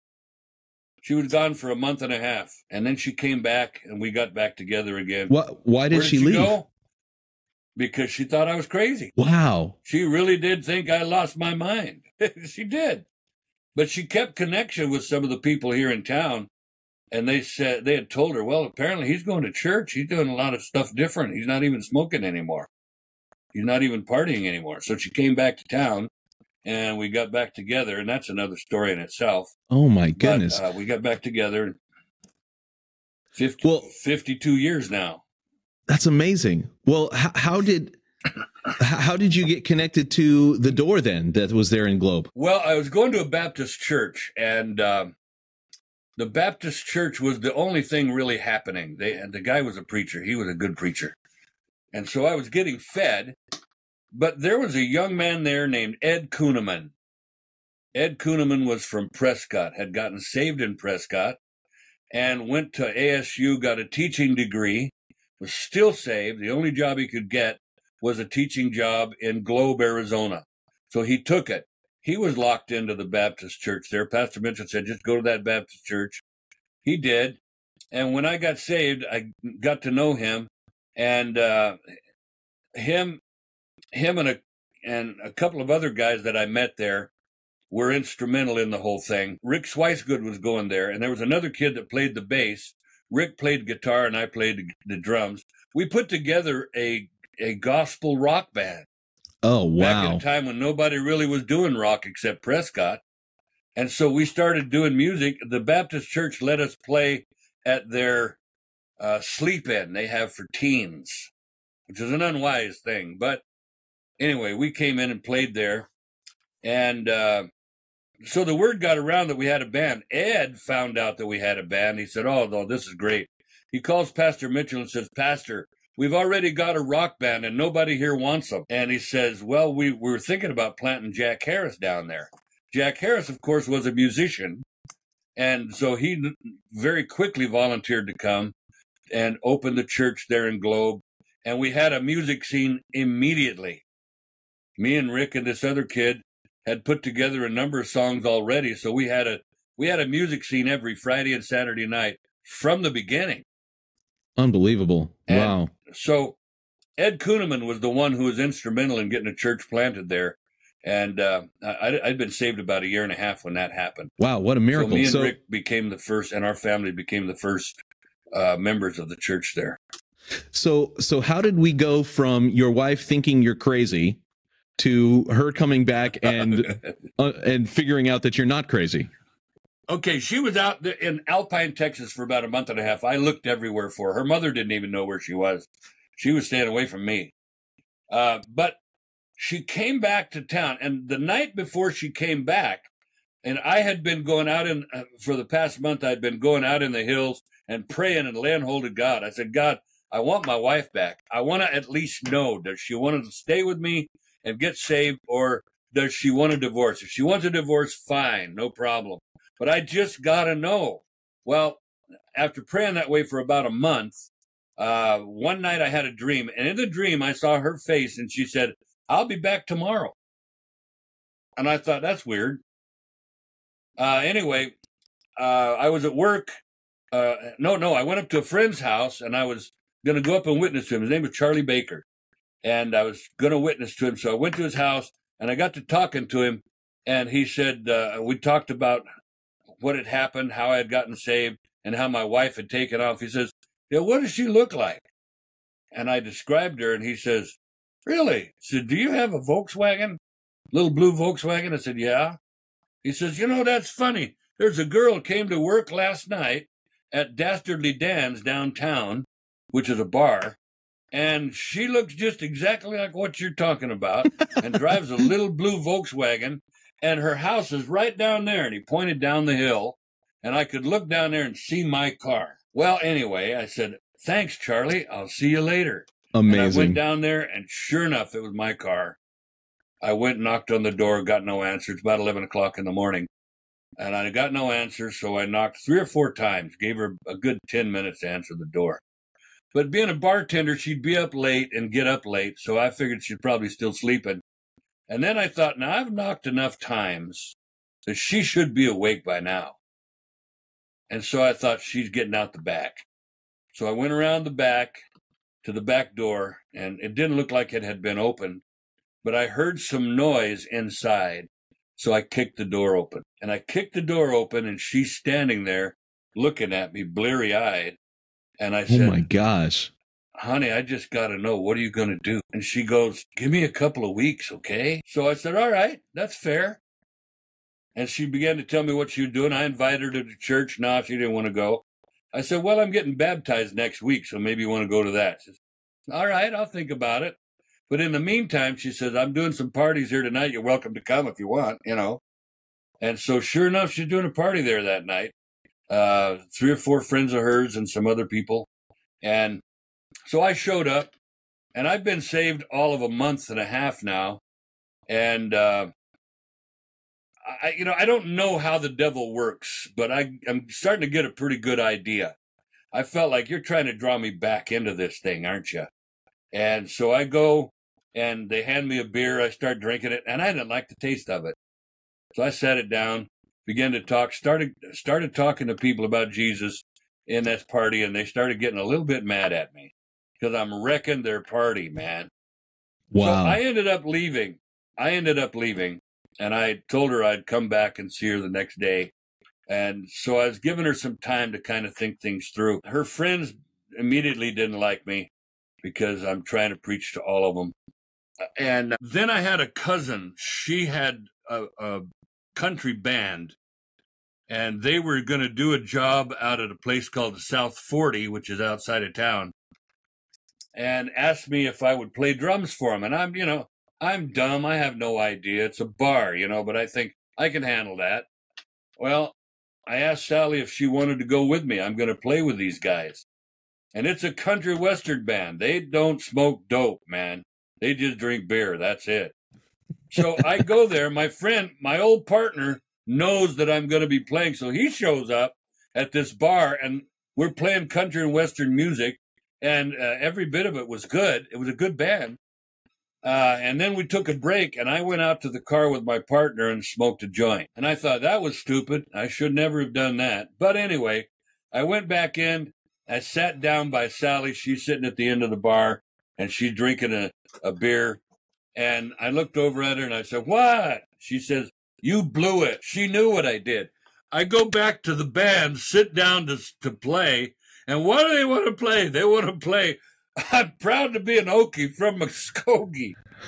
She was gone for a month and a half, and then she came back, and we got back together again. What? Why did, Where did she, she leave? Go? Because she thought I was crazy. Wow. She really did think I lost my mind. She did. But she kept connection with some of the people here in town, and they said they had told her, well, apparently he's going to church. He's doing a lot of stuff different. He's not even smoking anymore. He's not even partying anymore. So she came back to town, and we got back together, and that's another story in itself. Oh, my goodness. But, uh, we got back together fifty, well, fifty-two years now. That's amazing. Well, how, how did how did you get connected to the door then that was there in Globe? Well, I was going to a Baptist church, and um, the Baptist church was the only thing really happening. They, and the guy was a preacher. He was a good preacher. And so I was getting fed, but there was a young man there named Ed Kuhneman. Ed Kuhneman was from Prescott, had gotten saved in Prescott, and went to A S U, got a teaching degree, was still saved. The only job he could get was a teaching job in Globe, Arizona. So he took it. He was locked into the Baptist church there. Pastor Mitchell said, just go to that Baptist church. He did. And when I got saved, I got to know him. And uh, him him and a, and a couple of other guys that I met there were instrumental in the whole thing. Rick Swicegood was going there, and there was another kid that played the bass. Rick played guitar, and I played the drums. We put together a a gospel rock band. Oh, wow. Back in a time when nobody really was doing rock except Prescott. And so we started doing music. The Baptist church let us play at their uh, sleep-in they have for teens, which is an unwise thing. But anyway, we came in and played there. And uh, so the word got around that we had a band. Ed found out that we had a band. He said, oh, no, this is great. He calls Pastor Mitchell and says, Pastor, we've already got a rock band and nobody here wants them. And he says, well, we, we were thinking about planting Jack Harris down there. Jack Harris, of course, was a musician. And so he very quickly volunteered to come and open the church there in Globe. And we had a music scene immediately. Me and Rick and this other kid had put together a number of songs already. So we had a we had a music scene every Friday and Saturday night from the beginning. Unbelievable. And wow. So Ed Kuhneman was the one who was instrumental in getting a church planted there. And uh, I, I'd been saved about a year and a half when that happened. Wow, what a miracle. So me and so, Rick became the first, and our family became the first uh, members of the church there. So, so how did we go from your wife thinking you're crazy to her coming back and uh, and figuring out that you're not crazy? Okay, she was out in Alpine, Texas for about a month and a half. I looked everywhere for her. Her mother didn't even know where she was. She was staying away from me. Uh, but she came back to town, and the night before she came back, and I had been going out in, uh, for the past month, I'd been going out in the hills and praying and laying hold of God. I said, God, I want my wife back. I want to at least know, does she want to stay with me and get saved, or does she want a divorce? If she wants a divorce, fine, no problem. But I just got to know. Well, after praying that way for about a month, uh, one night I had a dream, and in the dream I saw her face, and she said, I'll be back tomorrow. And I thought, that's weird. Uh, anyway, uh, I was at work. Uh, no, no, I went up to a friend's house, and I was going to go up and witness to him. His name was Charlie Baker. And I was going to witness to him. So I went to his house, and I got to talking to him. And he said, uh, we talked about what had happened, how I had gotten saved. and how my wife had taken off. He says, yeah, what does she look like? And I described her, and he says, really? I said, do you have a Volkswagen? Little blue Volkswagen? I said, yeah. He says, you know, that's funny. There's a girl came to work last night at Dastardly Dan's downtown, which is a bar, and she looks just exactly like what you're talking about and drives a little blue Volkswagen, and her house is right down there. And he pointed down the hill, and I could look down there and see my car. Well, anyway, I said, thanks, Charlie. I'll see you later. Amazing. And I went down there, and sure enough, it was my car. I went and knocked on the door, got no answer. It's about eleven o'clock in the morning. And I got no answer, so I knocked three or four times, gave her a good ten minutes to answer the door. But being a bartender, she'd be up late and get up late, so I figured she'd probably still sleeping. And then I thought, now I've knocked enough times that she should be awake by now. And so I thought she's getting out the back. So I went around the back to the back door, and it didn't look like it had been opened, but I heard some noise inside. So I kicked the door open, and I kicked the door open, and she's standing there looking at me bleary-eyed. And I said, oh my gosh, honey, I just got to know, what are you going to do? And she goes, give me a couple of weeks, okay? So I said, all right, that's fair. And she began to tell me what she was doing. I invited her to church. No, she didn't want to go. I said, well, I'm getting baptized next week, so maybe you want to go to that. She said, all right, I'll think about it. But in the meantime, she says, I'm doing some parties here tonight. You're welcome to come if you want, you know. And so sure enough, she's doing a party there that night. Uh, three or four friends of hers and some other people. And so I showed up, and I've been saved all of a month and a half now. And, uh, I, you know, I don't know how the devil works, but I, I'm starting to get a pretty good idea. I felt like you're trying to draw me back into this thing, aren't you? And so I go, and they hand me a beer. I start drinking it, and I didn't like the taste of it. So I sat it down, began to talk, started started talking to people about Jesus in this party, and they started getting a little bit mad at me because I'm wrecking their party, man. Wow. So I ended up leaving. I ended up leaving, and I told her I'd come back and see her the next day. And so I was giving her some time to kind of think things through. Her friends immediately didn't like me because I'm trying to preach to all of them. And then I had a cousin. She had a, a country band, and they were going to do a job out at a place called the South forty, which is outside of town, and asked me if I would play drums for them. And I'm, you know, I'm dumb. I have no idea. It's a bar, you know, but I think I can handle that. Well, I asked Sally if she wanted to go with me. I'm going to play with these guys. And it's a country western band. They don't smoke dope, man. They just drink beer. That's it. So I go there. My friend, my old partner, knows that I'm going to be playing. So he shows up at this bar, and we're playing country and western music. And uh, every bit of it was good. It was a good band. Uh, and then we took a break, and I went out to the car with my partner and smoked a joint. And I thought, that was stupid. I should never have done that. But anyway, I went back in. I sat down by Sally. She's sitting at the end of the bar, and she's drinking a, a beer. And I looked over at her, and I said, what? She says, you blew it. She knew what I did. I go back to the band, sit down to, to play, and what do they want to play? They want to play, I'm proud to be an Okie from Muskogee.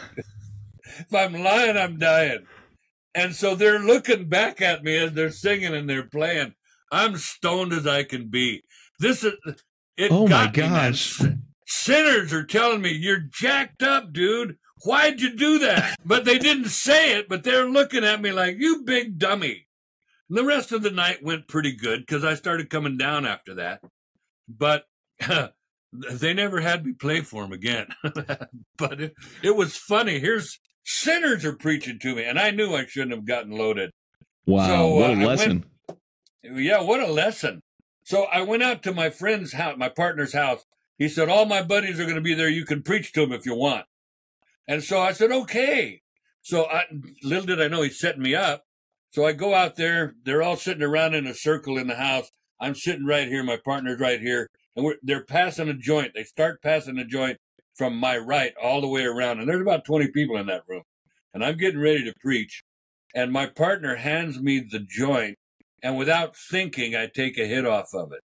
If I'm lying, I'm dying. And so they're looking back at me as they're singing and they're playing. I'm stoned as I can be. This is, it oh my got me, gosh. man. Sinners are telling me, you're jacked up, dude. Why'd you do that? But they didn't say it, but they're looking at me like, you big dummy. And the rest of the night went pretty good because I started coming down after that. But they never had me play for them again. But it, it was funny. Here's sinners are preaching to me, and I knew I shouldn't have gotten loaded. Wow, so, what a uh, lesson. Went, yeah, what a lesson. So I went out to my friend's house, my partner's house. He said, all my buddies are going to be there. You can preach to them if you want. And so I said, okay. So I, little did I know he's setting me up. So I go out there. They're all sitting around in a circle in the house. I'm sitting right here. My partner's right here. And we're, they're passing a joint. They start passing a joint from my right all the way around. And there's about twenty people in that room. And I'm getting ready to preach. And my partner hands me the joint. And without thinking, I take a hit off of it.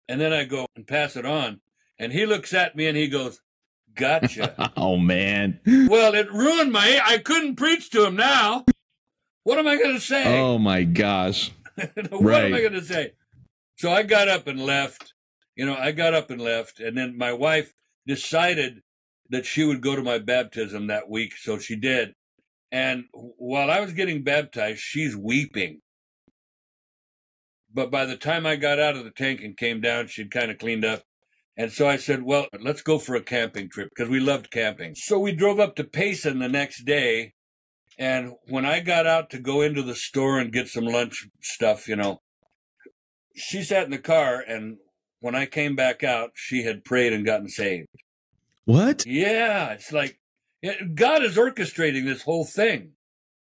And then I go and pass it on. And he looks at me and he goes, gotcha. Oh, man. Well, it ruined my, I couldn't preach to him now. What am I going to say? Oh, my gosh. what right. am I going to say? So I got up and left. You know, I got up and left. And then my wife decided that she would go to my baptism that week. So she did. And while I was getting baptized, she's weeping. But by the time I got out of the tank and came down, she'd kind of cleaned up. And so I said, well, let's go for a camping trip because we loved camping. So we drove up to Payson the next day. And when I got out to go into the store and get some lunch stuff, you know, she sat in the car. And when I came back out, she had prayed and gotten saved. What? Yeah, it's like God is orchestrating this whole thing.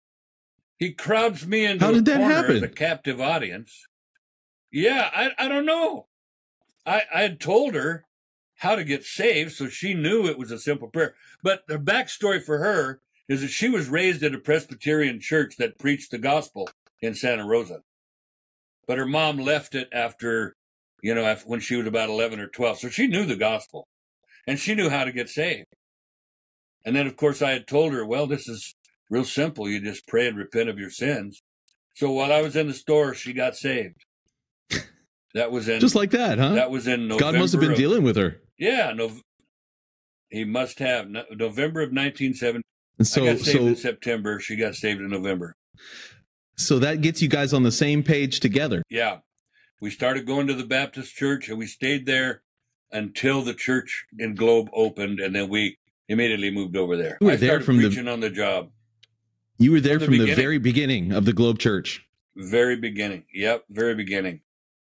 He crowds me into How did a that corner happen? as a captive audience. Yeah, I, I don't know. I, I had told her how to get saved, so she knew it was a simple prayer. But the backstory for her is that she was raised at a Presbyterian church that preached the gospel in Santa Rosa. But her mom left it after, you know, after, when she was about eleven or twelve. So she knew the gospel, and she knew how to get saved. And then, of course, I had told her, well, this is real simple. You just pray and repent of your sins. So while I was in the store, she got saved. That was in just like that, huh? That was in November. God must have been of, dealing with her. Yeah, no, he must have. No, November of nineteen seventy. And so, I got saved so, in September. She got saved in November. So that gets you guys on the same page together. Yeah, we started going to the Baptist church, and we stayed there until the church in Globe opened, and then we immediately moved over there. You were I there started from preaching the, on the job. You were there from the from the, beginning. very beginning of the Globe Church. Very beginning. Yep, very beginning.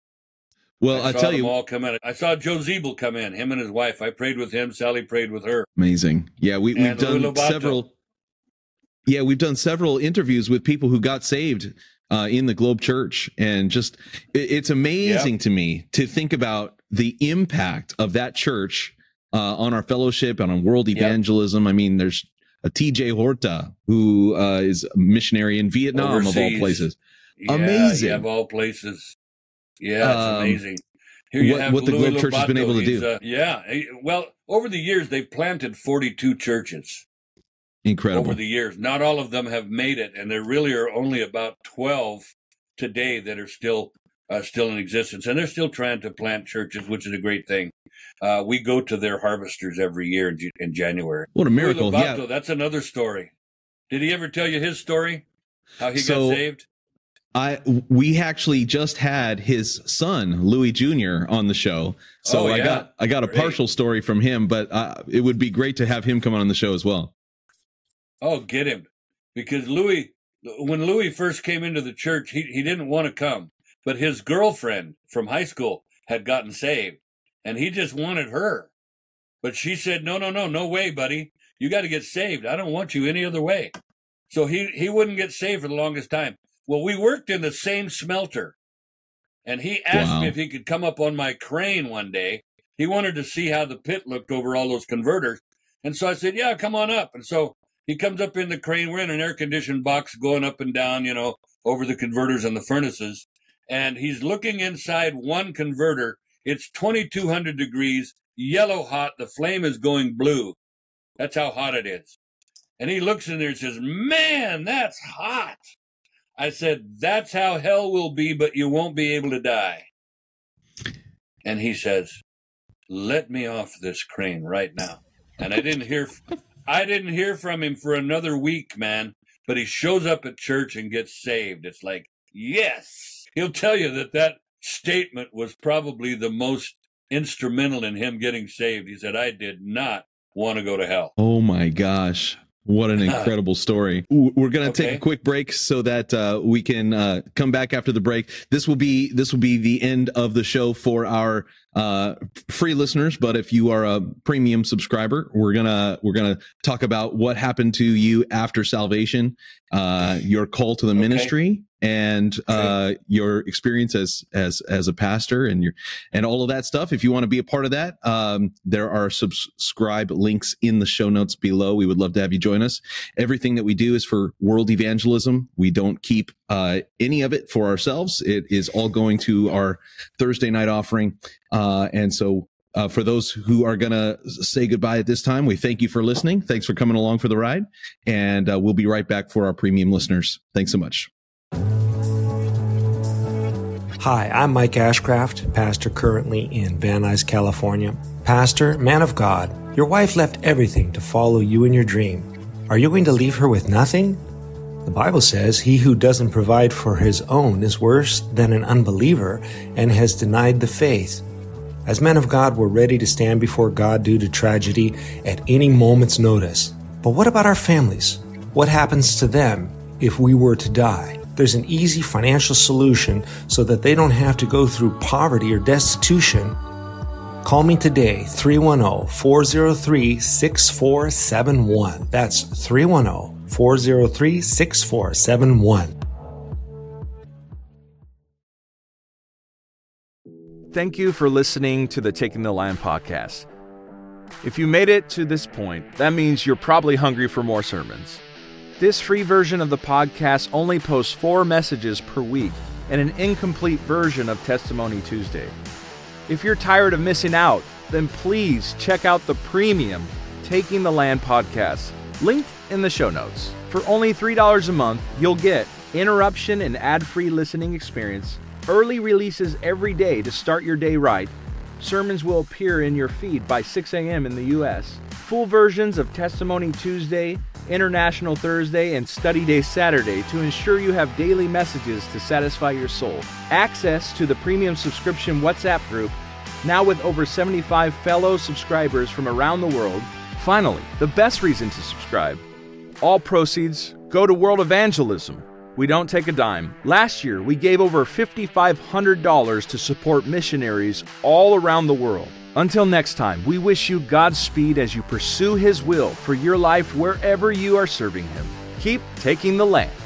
Well, I I saw tell them you, all come in. I saw Joe Zeeble come in, him and his wife. I prayed with him. Sally prayed with her. amazing. Yeah, we, we've And Louis done Lobato. several. Yeah, we've done several interviews with people who got saved uh, in the Globe Church, and just it, it's amazing Yep. to me to think about the impact of that church uh, on our fellowship and on world evangelism. Yep. I mean, there's a T J Horta who uh, is a missionary in Vietnam, Overseas. of all places. Yeah, Amazing. Yeah, of all places. Yeah, it's Um, amazing. Here you what- have what the Louis Globe Church has been Lobato. able to He's, do. uh, yeah. he- Well, over the years, they've planted forty-two churches. Incredible. Over the years. Not all of them have made it, and there really are only about twelve today that are still uh, still in existence. And they're still trying to plant churches, which is a great thing. Uh, we go to their harvesters every year in, J- in January. What a miracle. Louis Yeah. Lobato, that's another story. Did he ever tell you his story? How he So- got saved? I we actually just had his son Louis Junior on the show, so Oh, I yeah. got I got a Great. partial story from him, but uh, it would be great to have him come on the show as well. Oh, get him. Because Louis, when Louis first came into the church, he, he didn't want to come. But his girlfriend from high school had gotten saved, and he just wanted her. But she said, no, no, no, no way, buddy. You got to get saved. I don't want you any other way. So he, he wouldn't get saved for the longest time. Well, we worked in the same smelter, and he asked Wow. me if he could come up on my crane one day. He wanted to see how the pit looked over all those converters. And so I said, yeah, come on up. And so he comes up in the crane. We're in an air-conditioned box going up and down, you know, over the converters and the furnaces. And he's looking inside one converter. It's twenty-two hundred degrees, yellow hot. The flame is going blue. That's how hot it is. And he looks in there and says, man, that's hot. I said, that's how hell will be, but you won't be able to die. And he says, let me off this crane right now. And I didn't hear, I didn't hear from him for another week, man. But he shows up at church and gets saved. It's like, yes. He'll tell you that that statement was probably the most instrumental in him getting saved. He said, I did not want to go to hell. Oh my gosh. What an incredible story. We're going to Okay. take a quick break so that uh, we can uh, come back after the break. This will be this will be the end of the show for our uh, free listeners. But if you are a premium subscriber, we're gonna we're gonna talk about what happened to you after salvation, uh, your call to the Okay. ministry, and uh, your experience as as as a pastor and your and all of that stuff. If you want to be a part of that, um, there are subscribe links in the show notes below. We would love to have you join us. Everything that we do is for world evangelism. We don't keep uh, any of it for ourselves. It is all going to our Thursday night offering, uh, and so. Uh, for those who are going to say goodbye at this time, we thank you for listening. Thanks for coming along for the ride. And uh, we'll be right back for our premium listeners. Thanks so much. Hi, I'm Mike Ashcraft, pastor currently in Van Nuys, California. Pastor, man of God, your wife left everything to follow you in your dream. Are you going to leave her with nothing? The Bible says, he who doesn't provide for his own is worse than an unbeliever and has denied the faith. As men of God, we're ready to stand before God due to tragedy at any moment's notice. But what about our families? What happens to them if we were to die? There's an easy financial solution so that they don't have to go through poverty or destitution. Call me today, three one zero, four zero three, six four seven one. That's three one zero, four zero three, six four seven one. Thank you for listening to the Taking the Land podcast. If you made it to this point, that means you're probably hungry for more sermons. This free version of the podcast only posts four messages per week and an incomplete version of Testimony Tuesday. If you're tired of missing out, then please check out the premium Taking the Land podcast, linked in the show notes. For only three dollars a month, you'll get interruption and ad-free listening experience, early releases every day to start your day right. Sermons will appear in your feed by six a.m. in the U S. Full versions of Testimony Tuesday, International Thursday, and Study Day Saturday to ensure you have daily messages to satisfy your soul. Access to the premium subscription WhatsApp group, now with over seventy-five fellow subscribers from around the world. Finally, the best reason to subscribe. All proceeds go to world evangelism. We don't take a dime. Last year, we gave over five thousand five hundred dollars to support missionaries all around the world. Until next time, we wish you Godspeed as you pursue His will for your life wherever you are serving Him. Keep taking the land.